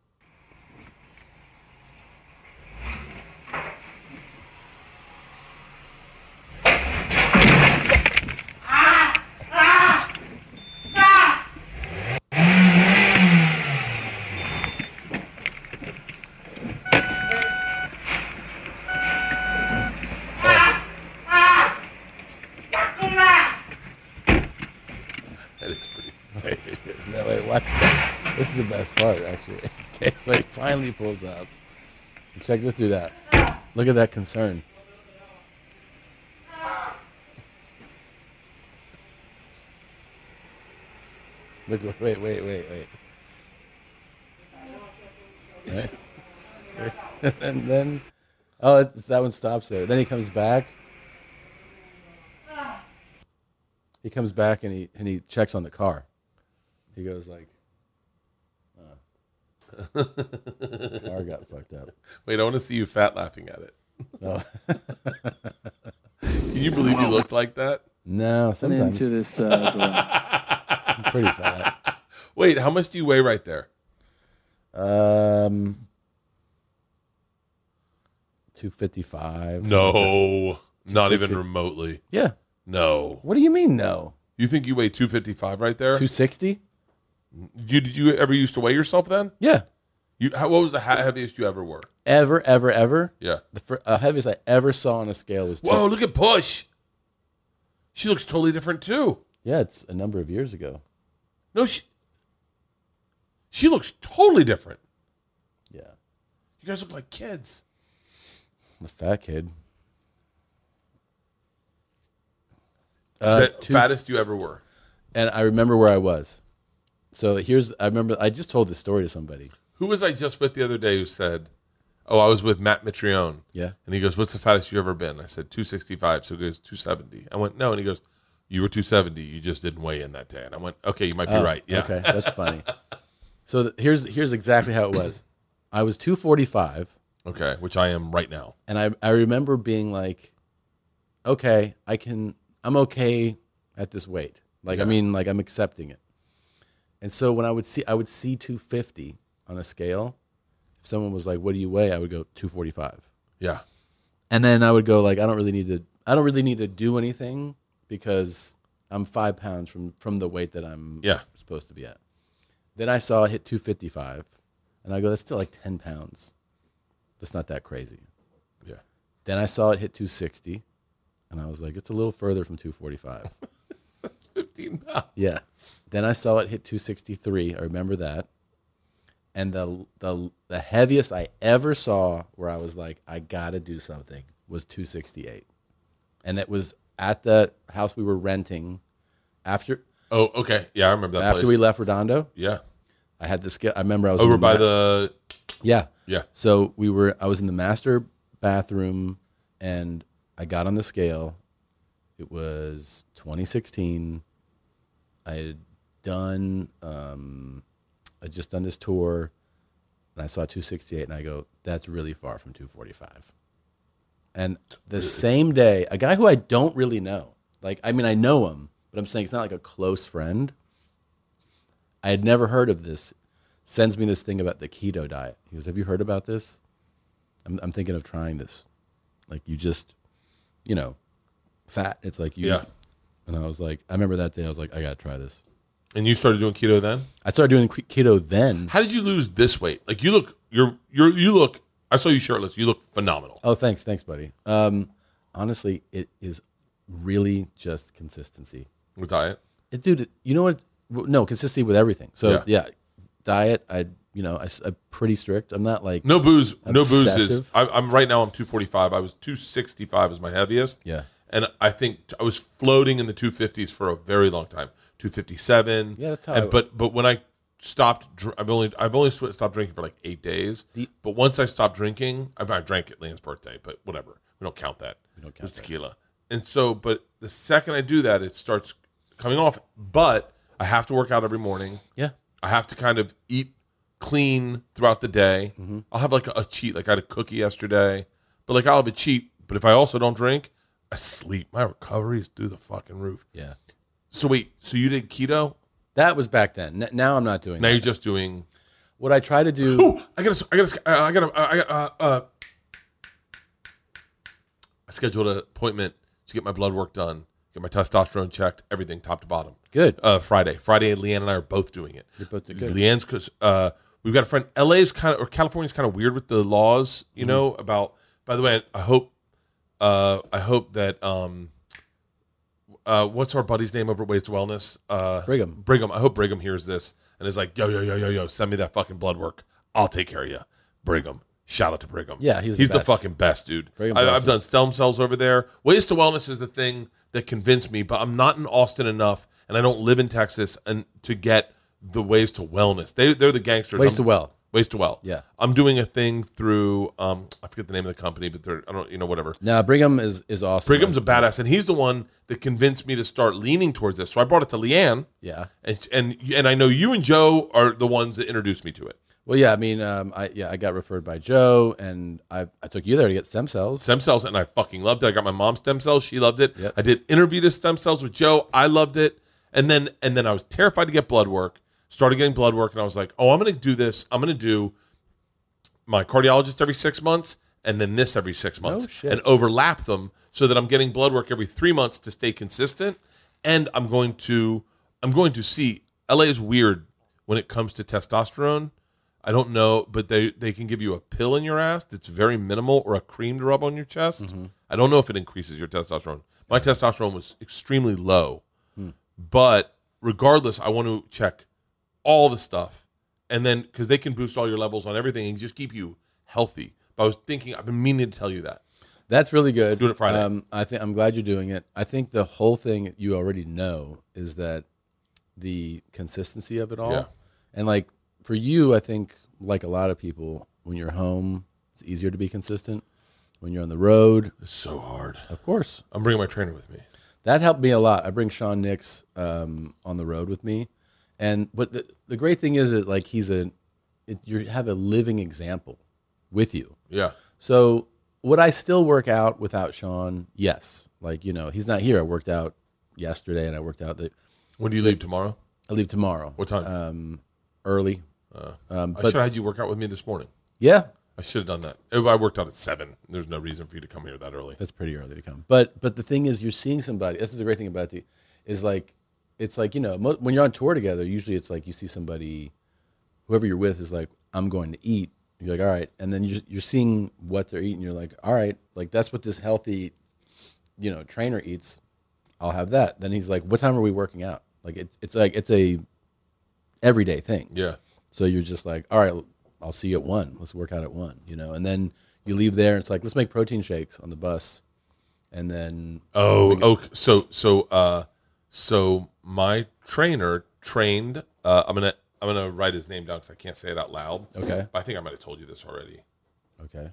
That is pretty. No, wait, watch this. This is the best part, actually. Okay, so he finally pulls up. Check this dude out. Look at that concern. Look, wait. Right? And then, that one stops there. Then he comes back. He comes back and he checks on the car. He goes like, car got fucked up. Wait, I want to see you fat laughing at it. Oh. Can you believe you looked like that? No, sometimes. Into this I'm pretty fat. Wait, how much do you weigh right there? 255. No, not 260. even remotely. Yeah. No. What do you mean no? You think you weigh 255 right there? 260? Did you ever used to weigh yourself then? Yeah. What was the heaviest you ever were? Ever? Yeah. The heaviest I ever saw on a scale was Whoa, look at Push. She looks totally different too. Yeah, it's a number of years ago. No, she looks totally different. Yeah. You guys look like kids. The fat kid. The fattest you ever were. And I remember where I was. So I remember I just told this story to somebody. Who was I just with the other day who said, oh, I was with Matt Mitrione. Yeah. And he goes, what's the fattest you ever been? I said, 265. So he goes, 270. I went, no. And he goes, you were 270. You just didn't weigh in that day. And I went, okay, you might be right. Yeah. Okay, that's funny. So here's exactly how it was. I was 245. Okay, which I am right now. And I remember being like, okay, I'm okay at this weight. Like, I mean, like I'm accepting it. And so when I would see 250 on a scale, if someone was like, what do you weigh? I would go 245. Yeah. And then I would go like, I don't really need to do anything because I'm 5 pounds from the weight that I'm supposed to be at. Then I saw it hit 255 and I go, that's still like 10 pounds. That's not that crazy. Yeah. Then I saw it hit 260 and I was like, it's a little further from 245. That's 15 pounds. Yeah. Then I saw it hit 263. I remember that. And the heaviest I ever saw where I was like, I got to do something was 268. And it was at the house we were renting after. Oh, okay. Yeah, I remember that After place. we left Redondo. Yeah. I had the scale. I remember I was over by the. Yeah. Yeah. So I was in the master bathroom and I got on the scale. It was 2016. I had done, I'd just done this tour and I saw 268 and I go, that's really far from 245. And the same day, a guy who I don't really know, like, I mean, I know him, but I'm saying it's not like a close friend. I had never heard of this. Sends me this thing about the keto diet. He goes, have you heard about this? I'm thinking of trying this. Like you just, fat. It's like you. Yeah. And I was like, I remember that day. I was like, I got to try this. And you started doing keto then? I started doing keto then. How did you lose this weight? Like you look, you look, I saw you shirtless. You look phenomenal. Oh, thanks, buddy. Honestly, it is really just consistency. With diet? Dude, you know what? No, consistency with everything. So yeah diet. I'm pretty strict. I'm not like no booze. obsessive. No booze is. I'm right now. I'm 245. I was 265 as my heaviest. Yeah. And I think I was floating in the 250s for a very long time. 257. Yeah, that's how. But when I stopped, I've only stopped drinking for like 8 days. But once I stopped drinking, I drank at Leanne's birthday. But whatever, we don't count that. We don't count it was tequila. And so, but the second I do that, it starts coming off. But I have to work out every morning. Yeah. I have to kind of eat clean throughout the day. Mm-hmm. I'll have like a cheat. Like I had a cookie yesterday, but like I'll have a cheat. But if I also don't drink, I sleep. My recovery is through the fucking roof. Yeah. So wait, so you did keto? That was back then. Now I'm not doing Now that. you're just doing. What I try to do. Oh, I scheduled an appointment to get my blood work done, get my testosterone checked, everything top to bottom. Good. Friday, Leanne and I are both doing it. You're both doing good. Leanne's because we've got a friend. LA's California's kind of weird with the laws, you know, about. By the way, I hope that what's our buddy's name over at Ways to Wellness? Brigham. I hope Brigham hears this and is like, yo, send me that fucking blood work. I'll take care of you, Brigham. shout out to Brigham. Yeah, he's the the best. fucking best, dude. Brigham's I've awesome. done stem cells over there. Ways to Wellness is the thing that convinced me, but I'm not in Austin enough, and I don't live in Texas, and to get the Ways to Wellness. They're the gangsters. Ways to Well. Ways to Well. Yeah. I'm doing a thing through I forget the name of the company, but I don't whatever. No, Brigham is awesome. Brigham's a badass, and he's the one that convinced me to start leaning towards this. So I brought it to Leanne, Yeah. and I know you and Joe are the ones that introduced me to it. Well, yeah. I mean, I got referred by Joe, and I took you there to get stem cells. Stem cells, and I fucking loved it. I got my mom's stem cells; she loved it. Yep. I did Intervita stem cells with Joe; I loved it. And then I was terrified to get blood work. Started getting blood work, and I was like, "Oh, I'm going to do this. I'm going to do my cardiologist every 6 months, and then this every 6 months, shit. and overlap them so that I'm getting blood work every 3 months to stay consistent. And I'm going to see. LA is weird when it comes to testosterone. I don't know, but they can give you a pill in your ass that's very minimal, or a cream to rub on your chest. Mm-hmm. I don't know if it increases your testosterone. My testosterone was extremely low, but regardless, I want to check all the stuff, and then because they can boost all your levels on everything and just keep you healthy. But I was thinking, I've been meaning to tell you that. That's really good. Doing it Friday. I'm glad you're doing it. I think the whole thing you already know is that the consistency of it all, Yeah. and like for you, I think like a lot of people, when you're home, it's easier to be consistent. When you're on the road, It's so hard. of course, I'm bringing my trainer with me. that helped me a lot. I bring Sean Nix on the road with me, but the great thing is that like you have a living example with you. Yeah. So would I still work out without Sean? Yes. Like, he's not here. I worked out yesterday, and I worked out When do you leave tomorrow? I leave tomorrow. What time? Early. I But should have had you work out with me this morning. yeah, I should have done that. I worked out at 7. There's no reason for you to come here that early. that's pretty early to come. But the thing is, you're seeing somebody. This is the great thing about it's like when you're on tour together, usually it's like you see somebody, whoever you're with is like, I'm going to eat. You're like, all right. And then you're seeing what they're eating. You're like, all right, like that's what this healthy, trainer eats. I'll have that. Then he's like, what time are we working out? Like it's a everyday thing. Yeah. So you're just like, all right, I'll see you at 1. Let's work out at 1, And then you leave there and it's like, let's make protein shakes on the bus. And then So my trainer trained. I'm gonna write his name down because I can't say it out loud. Okay. But I think I might have told you this already. okay.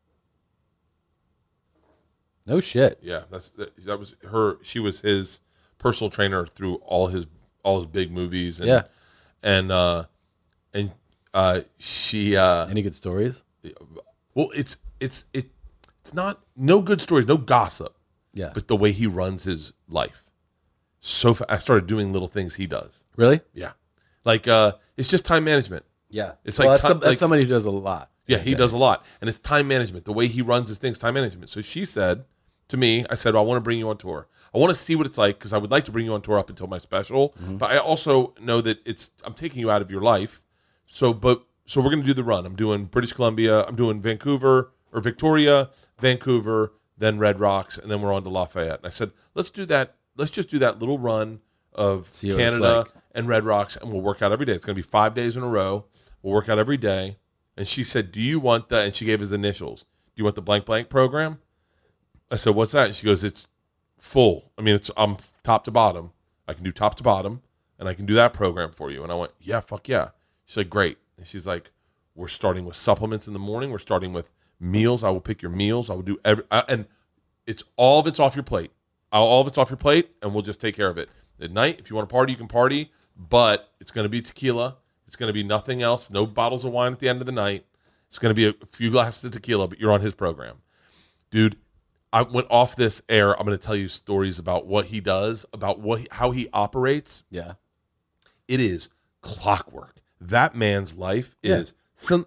No shit. Yeah, that was her. She was his personal trainer through all his big movies. And, Yeah. and she. Any good stories? Well, it's not no good stories, no gossip. Yeah. But the way he runs his life, I started doing little things he does. Really? Yeah, like it's just time management. Yeah. It's like that's somebody who does a lot. Yeah, he does a lot, and it's time management. The way he runs his things, time management. So she said to me, I said, I want to bring you on tour. I want to see what it's like because I would like to bring you on tour up until my special. But I also know that I'm taking you out of your life. So we're going to do the run. I'm doing British Columbia. I'm doing Victoria, Vancouver, then Red Rocks, and then we're on to Lafayette. And I said, let's do that. Let's just do that little run of See what it's Canada like. and Red Rocks, and we'll work out every day. It's going to be 5 days in a row. We'll work out every day. And she said, do you want the, and she gave his initials, do you want the blank blank program? I said, what's that? And she goes, it's full. I mean, I'm top to bottom. I can do top to bottom, and I can do that program for you. And I went, yeah, fuck yeah. She's like, great. And she's like, we're starting with supplements in the morning. We're starting with meals. I will pick your meals. I will do and it's all of it's off your plate. All of it's off your plate, and we'll just take care of it. At night, if you want to party, you can party, but it's going to be tequila. It's going to be nothing else. No bottles of wine at the end of the night. It's going to be a few glasses of tequila, but you're on his program. Dude, I went off this air. I'm going to tell you stories about what he does, about how he operates. Yeah. It is clockwork. That man's life is and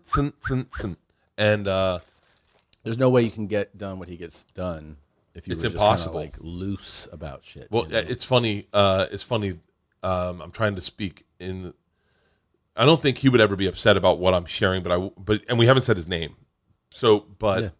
There's no way you can get done what he gets done if you It's were just impossible. kind of like loose about shit. well, it's funny. I'm trying to speak in. I don't think he would ever be upset about what I'm sharing, but we haven't said his name. So, so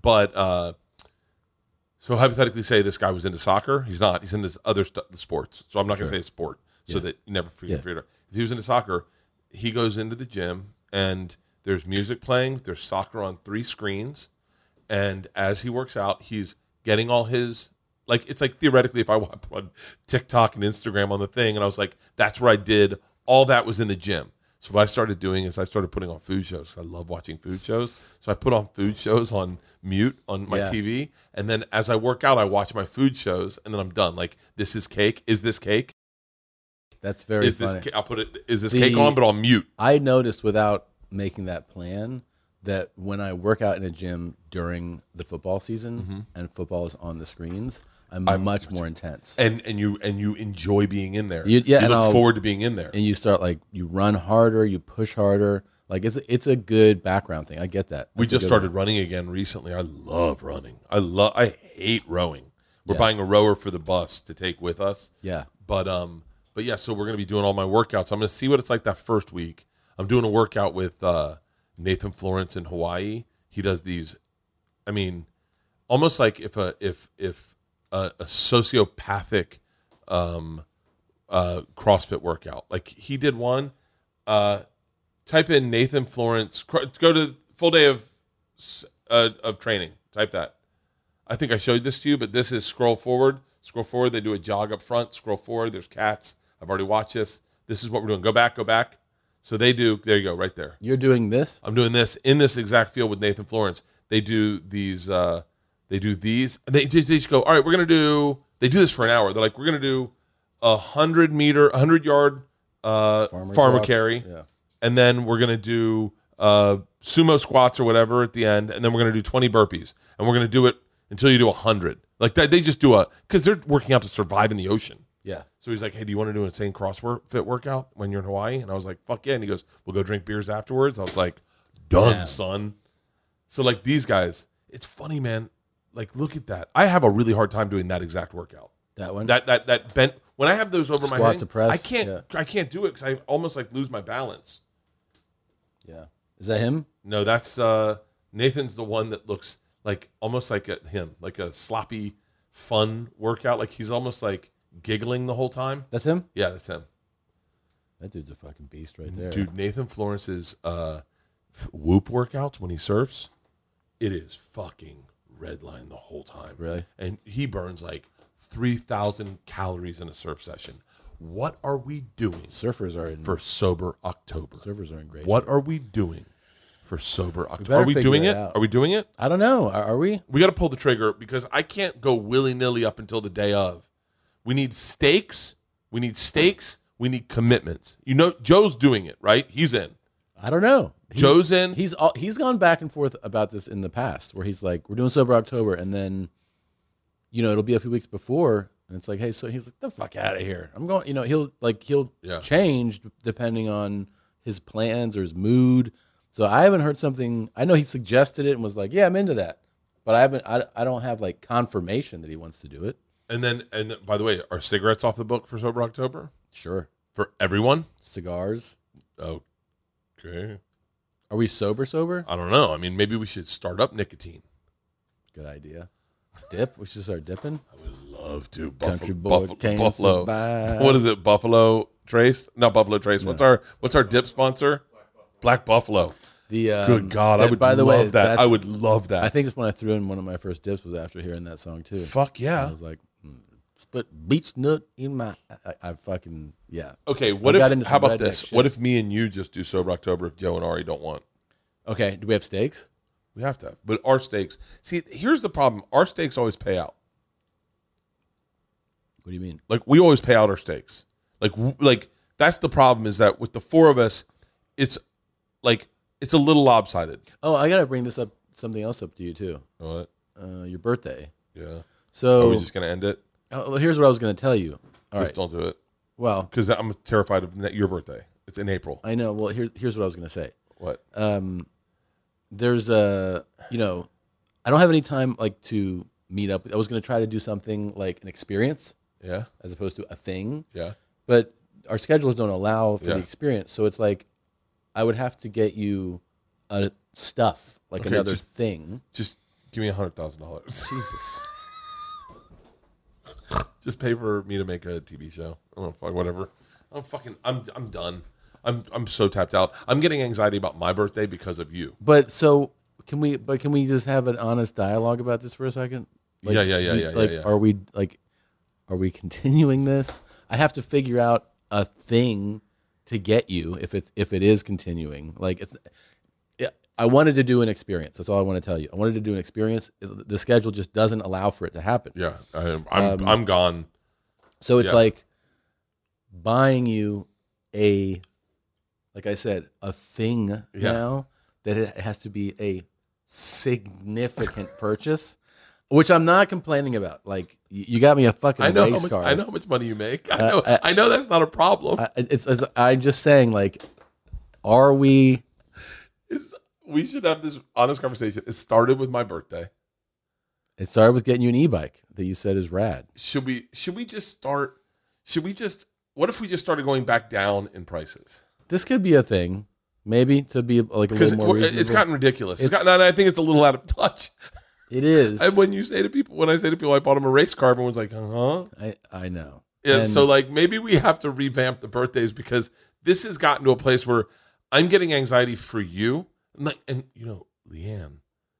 hypothetically, say this guy was into soccer. He's not. He's into other sports. So I'm not going to say sport, so that you never figure it out. If he was into soccer, he goes into the gym and there's music playing, there's soccer on 3 screens, and as he works out, he's getting all his, like, it's like theoretically if I put on TikTok and Instagram on the thing, and I was like, that's where I did, all that was in the gym. So what I started doing is I started putting on food shows. I love watching food shows. So I put on food shows on mute on my TV. And then as I work out, I watch my food shows. And then I'm done. Like, this is cake. Is this cake? That's very funny. I'll put it, is this cake on, but on mute? I noticed without making that plan that when I work out in a gym during the football season and football is on the screens, I'm much more intense. And you enjoy being in there. You look forward to being in there. And you start, like, you run harder, you push harder. Like, it's a good background thing. I get that. We just started running again recently. I love running. I hate rowing. We're buying a rower for the bus to take with us. Yeah. But yeah, so we're going to be doing all my workouts. I'm going to see what it's like that first week. I'm doing a workout with Nathan Florence in Hawaii. He does these, I mean, almost like if a sociopathic CrossFit workout. Like, he did one. Type in Nathan Florence. Go to full day of training. Type that. I think I showed this to you, but this is scroll forward. Scroll forward. They do a jog up front. Scroll forward. There's cats. I've already watched this. This is what we're doing. Go back. Go back. So they do. There you go. Right there. You're doing this? I'm doing this in this exact field with Nathan Florence. They do these. They do these. And they just go, all right, we're going to do, they do this for an hour. They're like, we're going to do 100 yard farmer carry. Yeah. And then we're going to do sumo squats or whatever at the end. And then we're going to do 20 burpees. And we're going to do it until you do 100. Like that, they just do because they're working out to survive in the ocean. Yeah. So he's like, hey, do you want to do an insane CrossFit workout when you're in Hawaii? And I was like, fuck yeah. And he goes, we'll go drink beers afterwards. I was like, done, son. So like these guys, it's funny, man. Like, look at that. I have a really hard time doing that exact workout. That one? That bent. When I have those over my head, to press, I can't do it because I almost like lose my balance. Yeah. Is that him? No, that's Nathan's the one that looks like almost like him, like a sloppy, fun workout. Like he's almost like giggling the whole time. That's him? Yeah, that's him. That dude's a fucking beast right there. Dude, Nathan Florence's whoop workouts when he surfs, it is fucking redline the whole time. Really? And he burns like 3,000 calories in a surf session. What are we doing Surfers are in for Sober October? Surfers are in great What shape. are we doing for Sober October? better Are we figure doing it it? out. Are we doing it? I don't know. Are we? We got to pull the trigger because I can't go willy-nilly up until the day of. We need stakes. We need commitments. You know, Joe's doing it, right? He's in. I don't know. Joe's in. He's gone back and forth about this in the past, where he's like, "We're doing Sober October," and then, it'll be a few weeks before, and it's like, "Hey," so he's like, "The fuck out of here! I'm going." He'll change depending on his plans or his mood. So I haven't heard something. I know he suggested it and was like, "Yeah, I'm into that," but I don't have like confirmation that he wants to do it. And by the way, are cigarettes off the book for Sober October? Sure. For everyone? Cigars. Okay. Are we sober? I don't know. I mean, maybe we should start up nicotine. Good idea. Dip? We should start dipping. I would love to. Country boy can't Buffalo. survive. What is it? Buffalo Trace? Not Buffalo Trace. No. What's our dip sponsor? Black Buffalo. Good God, I would love that. I would love that. I think it's when I threw in one of my first dips was after hearing that song too. Fuck yeah. I was like, put beach nut in my. I fucking yeah. Okay, how about this? Shit. What if me and you just do Sober October if Joe and Ari don't want? Okay, do we have steaks? We have to have. But our steaks. See, here's the problem. Our steaks always pay out. What do you mean? Like we always pay out our steaks. Like that's the problem is that with the four of us, it's like it's a little lopsided. Oh, I gotta bring something else up to you too. What? Your birthday. Yeah. So are we just gonna end it? Here's what I was gonna tell you. All just right. don't do it. Well, because I'm terrified of your birthday. It's in April. I know. Well, here's what I was gonna say. What? There's I don't have any time like to meet up. I was gonna try to do something like an experience. Yeah. As opposed to a thing. Yeah. But our schedules don't allow for Yeah. the experience. So it's like I would have to get you stuff, like another thing. Just give me $100,000. Jesus. Just pay for me to make a TV show. I don't know, fuck whatever. I'm done. I'm so tapped out. I'm getting anxiety about my birthday because of you. But so can we just have an honest dialogue about this for a second? Yeah. Are we continuing this? I have to figure out a thing to get you if it is continuing. I wanted to do an experience. That's all I want to tell you. I wanted to do an experience. The schedule just doesn't allow for it to happen. Yeah, I'm gone. So it's Yeah. like buying you like I said, a thing now that it has to be a significant purchase, which I'm not complaining about. Like you got me a fucking race car. I know how much money you make. I know that's not a problem. I'm just saying, like, are we? We should have this honest conversation. It started with my birthday. It started with getting you an e-bike that you said is rad. Should we just start? What if we just started going back down in prices? This could be a thing, maybe, to be like a little more reasonable. It's gotten ridiculous. I think it's a little out of touch. It is. And when I say to people, I bought them a race car, everyone's like, I know. Yeah. And so like maybe we have to revamp the birthdays because this has gotten to a place where I'm getting anxiety for you. And Leanne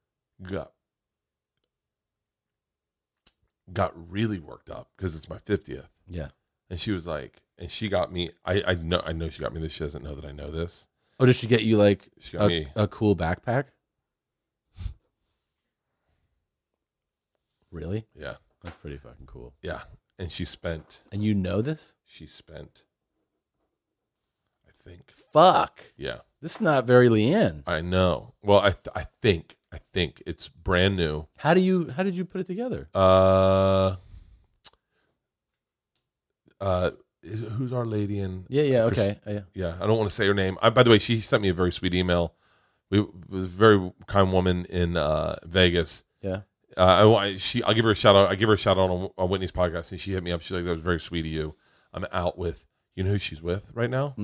got really worked up because it's my 50th. Yeah. And she was like, and she got me, I know she got me this. She doesn't know that I know this. Oh, did she get you like She got me a cool backpack? Really? Yeah. That's pretty fucking cool. Yeah. And she spent, And you know this? I think. Fuck. Yeah. This is not very Leanne. I know. Well, I think it's brand new. How did you put it together? Who's our lady in? Yeah. Okay. Yeah, I don't want to say her name. By the way, she sent me a very sweet email. We was a very kind woman in Vegas. Yeah. I'll give her a shout out. I give her a shout out on Whitney's podcast, and she hit me up. She's like, "That was very sweet of you." I'm out with. You know who she's with right now?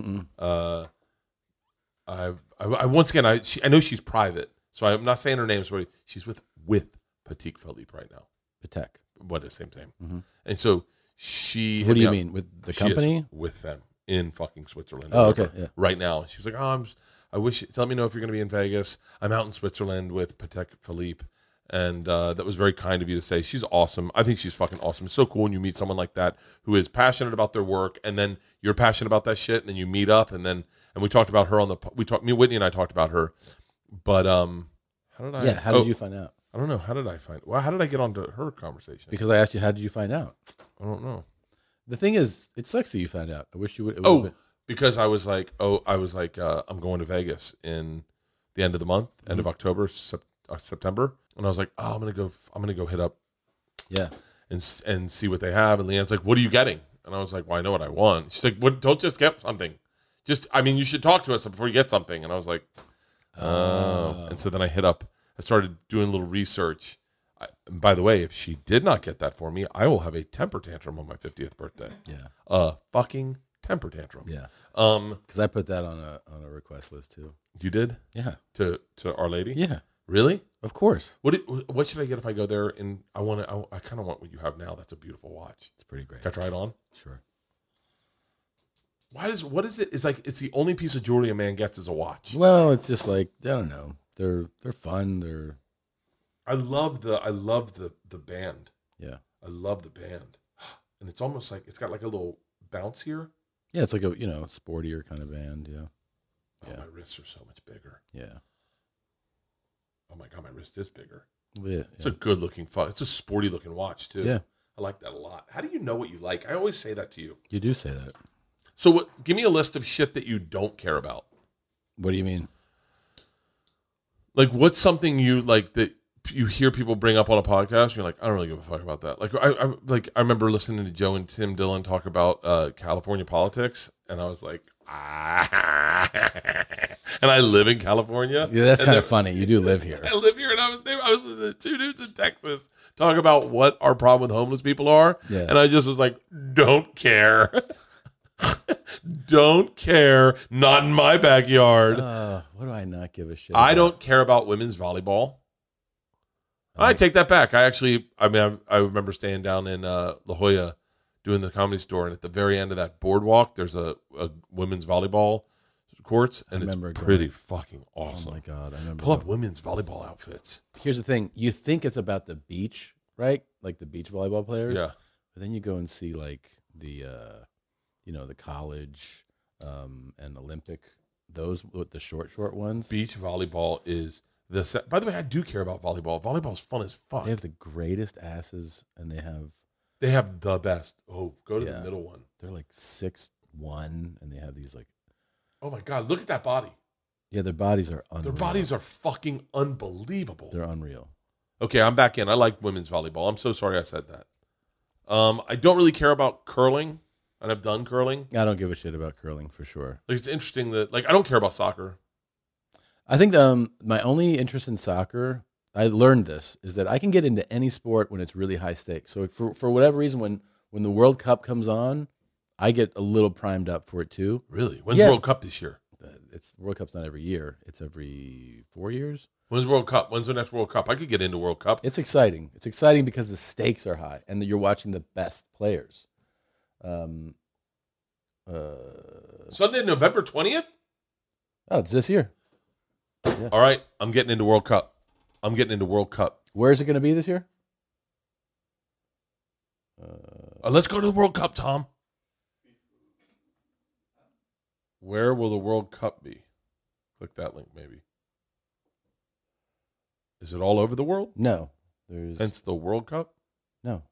I once again, I know she's private, so I'm not saying her name. So she's with Patek Philippe right now. Patek. What is same? And so she. What do you mean with the company? With them in fucking Switzerland. Oh, okay. Yeah. Right now, she was like, "Oh, I wish. Let me know if you're going to be in Vegas. I'm out in Switzerland with Patek Philippe." And that was very kind of you to say. She's awesome. I think she's fucking awesome. It's so cool when you meet someone like that who is passionate about their work, and then you're passionate about that shit, and then you meet up, and we talked about her Whitney and I talked about her. But how did I? Yeah. How did you find out? I don't know. How did I get onto her conversation? Because I asked you, how did you find out? I don't know. The thing is, it sucks that you found out. I wish you would. Because I was like, I'm going to Vegas in the end of the month, end of October, September. And I was like, I'm gonna go hit up, and see what they have. And Leanne's like, what are you getting? And I was like, well, I know what I want. She's like, what? Don't just get something. You should talk to us before you get something. And I was like, oh. And so then I started doing a little research. And by the way, if she did not get that for me, I will have a temper tantrum on my 50th birthday. Yeah. Fucking temper tantrum. Yeah. Because I put that on a request list too. You did? Yeah. To Our Lady? Yeah. Really? Of course. What should I get if I go there? And I kind of want what you have now. That's a beautiful watch. It's pretty great. Can I try it on? Sure. What is it? It's like it's the only piece of jewelry a man gets is a watch. Well, it's just like, I don't know. They're fun. I love the band. Yeah. I love the band, and it's almost like it's got like a little bounce here. Yeah, it's like a sportier kind of band. Yeah. Oh, my wrists are so much bigger. Yeah. Oh my god, my wrist is bigger. Yeah. It's a good looking it's a sporty looking watch too. Yeah. I like that a lot. How do you know what you like? I always say that to you. You do say that. So give me a list of shit that you don't care about. What do you mean? Like, what's something you like that you hear people bring up on a podcast? And you're like, I don't really give a fuck about that. Like, I remember listening to Joe and Tim Dillon talk about California politics, and I was like, and I live in California. Yeah, that's kind of funny. You do live here. I live here, and I was listening to two dudes in Texas talk about what our problem with homeless people are, and I just was like, don't care. Don't care. Not in my backyard. What do I not give a shit I about? don't care about women's volleyball. I take that back. I remember staying down in La Jolla doing the Comedy Store, and at the very end of that boardwalk, there's a women's volleyball courts, and I it's remember pretty going. fucking awesome. Oh my god, I remember. Pull up women's volleyball outfits. Here's the thing: you think it's about the beach, right? Like the beach volleyball players. Yeah. But then you go and see like the, the college and Olympic, those with the short ones. Beach volleyball is by the way, I do care about volleyball. Volleyball's fun as fuck. They have the greatest asses, and they have the best. Oh, go to the Yeah. middle one. they're like 6'1", and they have these like Oh my God, look at that body. their bodies are unreal. Their bodies are fucking unbelievable. They're unreal. Okay, I'm back in. I like women's volleyball. I'm so sorry I said that. I don't really care about curling, and I've done curling. I don't give a shit about curling for sure. Like, it's interesting that I don't care about soccer. I think my only interest in soccer, I learned this, is that I can get into any sport when it's really high stakes. So for whatever reason, when the World Cup comes on, I get a little primed up for it too. Really? When's Yeah. World Cup this year? It's World Cup's not every year; it's every 4 years. When's World Cup? When's the next World Cup? I could get into World Cup. It's exciting. It's exciting because the stakes are high, and you're watching the best players. Sunday, November 20th? Oh, it's this year. All right, I'm getting into World Cup. Where is it going to be this year? Let's go to the World Cup, Tom. Where will the World Cup be? Click that link, maybe. Is it all over the world? No, there's Hence the World Cup? no.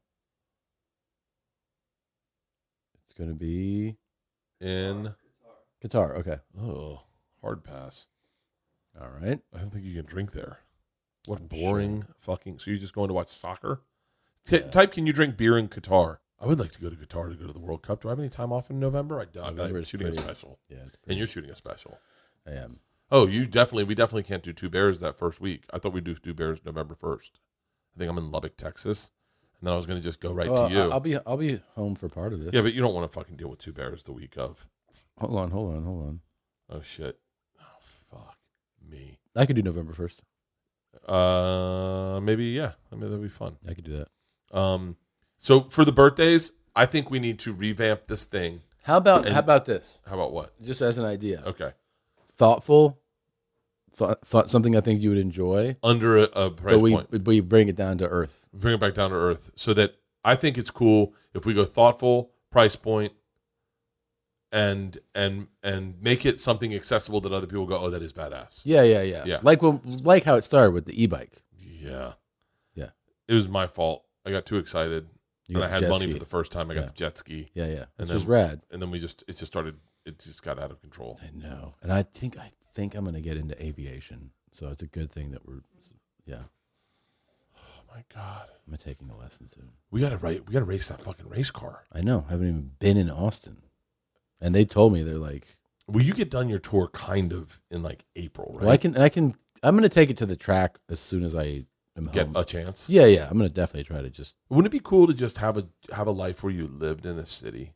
It's going to be In, Qatar. Okay, oh, hard pass. all right. I don't think you can drink there. What boring sure. fucking. So you're just going to watch soccer? Type, can you drink beer in Qatar? I would like to go to Qatar to go to the World Cup. Do I have any time off in November? I don't. November I'm is shooting a pretty- special. Yeah, it's And you're shooting a special. I am. Oh, we definitely can't do Two Bears that first week. I thought we'd do Two Bears November 1st. I think I'm in Lubbock, Texas. And then I was going to just go right Well, to you. I'll be home for part of this. Yeah, but you don't want to fucking deal with Two Bears the week of. hold on. Oh, shit. Oh, fuck me. I could do November 1st. Maybe, yeah. I mean, that'd be fun. I could do that. So for the birthdays, I think we need to revamp this thing. How about And- this? How about what? Just as an idea. Okay. Thoughtful, something I think you would enjoy, Under a price but point. we bring it down to earth. Bring it back down to earth so that I think it's cool if we go thoughtful, price point, and make it something accessible that other people go, oh, that is badass. Yeah. Yeah. Like how it started with the e-bike. Yeah. Yeah. It was my fault. I got too excited. You And got I the had jet money ski. for the first time. I got Yeah. the jet ski. Yeah. And Which then- was rad. And then it just got out of control. I know. And I think I'm going to get into aviation. So it's a good thing that yeah, Oh my God. I'm taking a lesson soon. We gotta race that fucking race car. I know. I haven't even been in Austin. And they told me, they're like, Well, you get done your tour kind of in like April, right? well, I'm going to take it to the track as soon as I am Get home. a chance. Yeah. I'm going to definitely try to just, Wouldn't it be cool to just have a life where you lived in a city,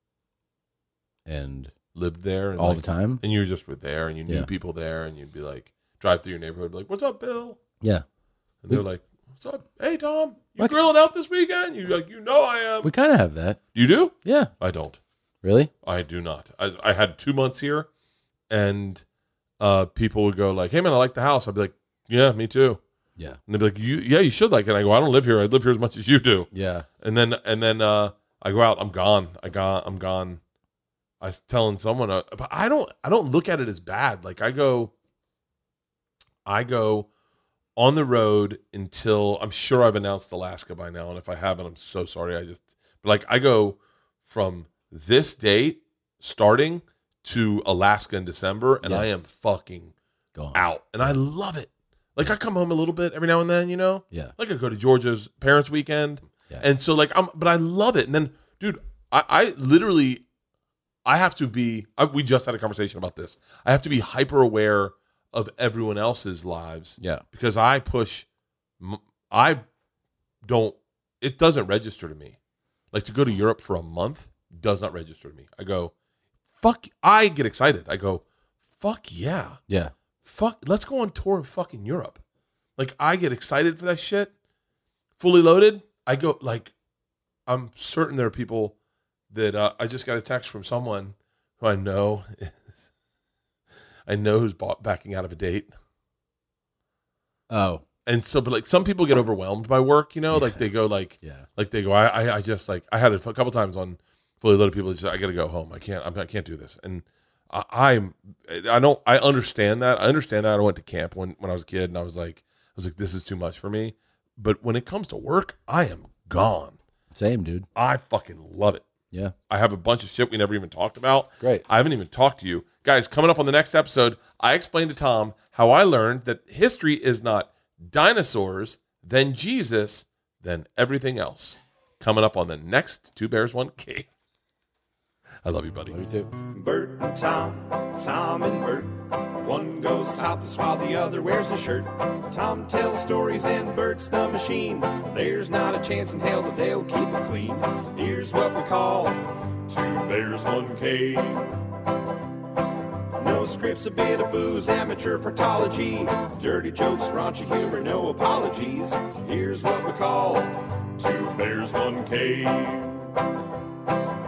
and lived there and all like, the time. and you just were there and you knew Yeah. people there and you'd be like drive through your neighborhood like, what's up, Bill? Yeah. And they're like, what's up? Hey, Tom, you Like- grilling out this weekend? You like, I am. We kind of have that. You do? Yeah. I don't. Really? I do not. I had 2 months here, and people would go like, "Hey man, I like the house." I'd be like, "Yeah, me too." Yeah. And they'd be like, you should like it." And I go, "I don't live here. I live here as much as you do." Yeah. And then I go out. I'm gone. I'm gone. I was telling someone, but I don't look at it as bad. Like I go on the road until I'm sure I've announced Alaska by now, and if I haven't, I'm so sorry. But like I go from this date starting to Alaska in December, and Yeah. I am fucking Gone. out, and I love it. Like I come home a little bit every now and then, Yeah. Like I go to Georgia's parents' weekend, Yeah. and so like but I love it. And then, dude, I literally, I have to be. We just had a conversation about this. I have to be hyper aware of everyone else's lives. Yeah. Because I push. I don't. It doesn't register to me. Like to go to Europe for a month does not register to me. I go, fuck. I get excited. I go, fuck yeah. Yeah. Fuck. Let's go on tour of fucking Europe. Like I get excited for that shit. Fully loaded. I go like, I'm certain there are people that I just got a text from someone who I know I know who's backing out of a date. Oh, and so, but like some people get overwhelmed by work, you know, like they go like, like they go, I just like, I had it a couple times on Fully Loaded. People just, I got to go home. I can't do this. And I understand that. I understand that. I went to camp when I was a kid, and I was like, this is too much for me. But when it comes to work, I am gone. Same, dude. I fucking love it. Yeah. I have a bunch of shit we never even talked about. Great. I haven't even talked to you. Guys, coming up on the next episode, I explained to Tom how I learned that history is not dinosaurs, then Jesus, then everything else. Coming up on the next Two Bears, One Cave. I love you, buddy. Love you too. Bert and Tom, Tom and Bert. One goes topless while the other wears a shirt. Tom tells stories and Bert's the machine. There's not a chance in hell that they'll keep it clean. Here's what we call Two Bears, One Cave. No scripts, a bit of booze, amateur partology. Dirty jokes, raunchy humor, no apologies. Here's what we call Two Bears, One Cave.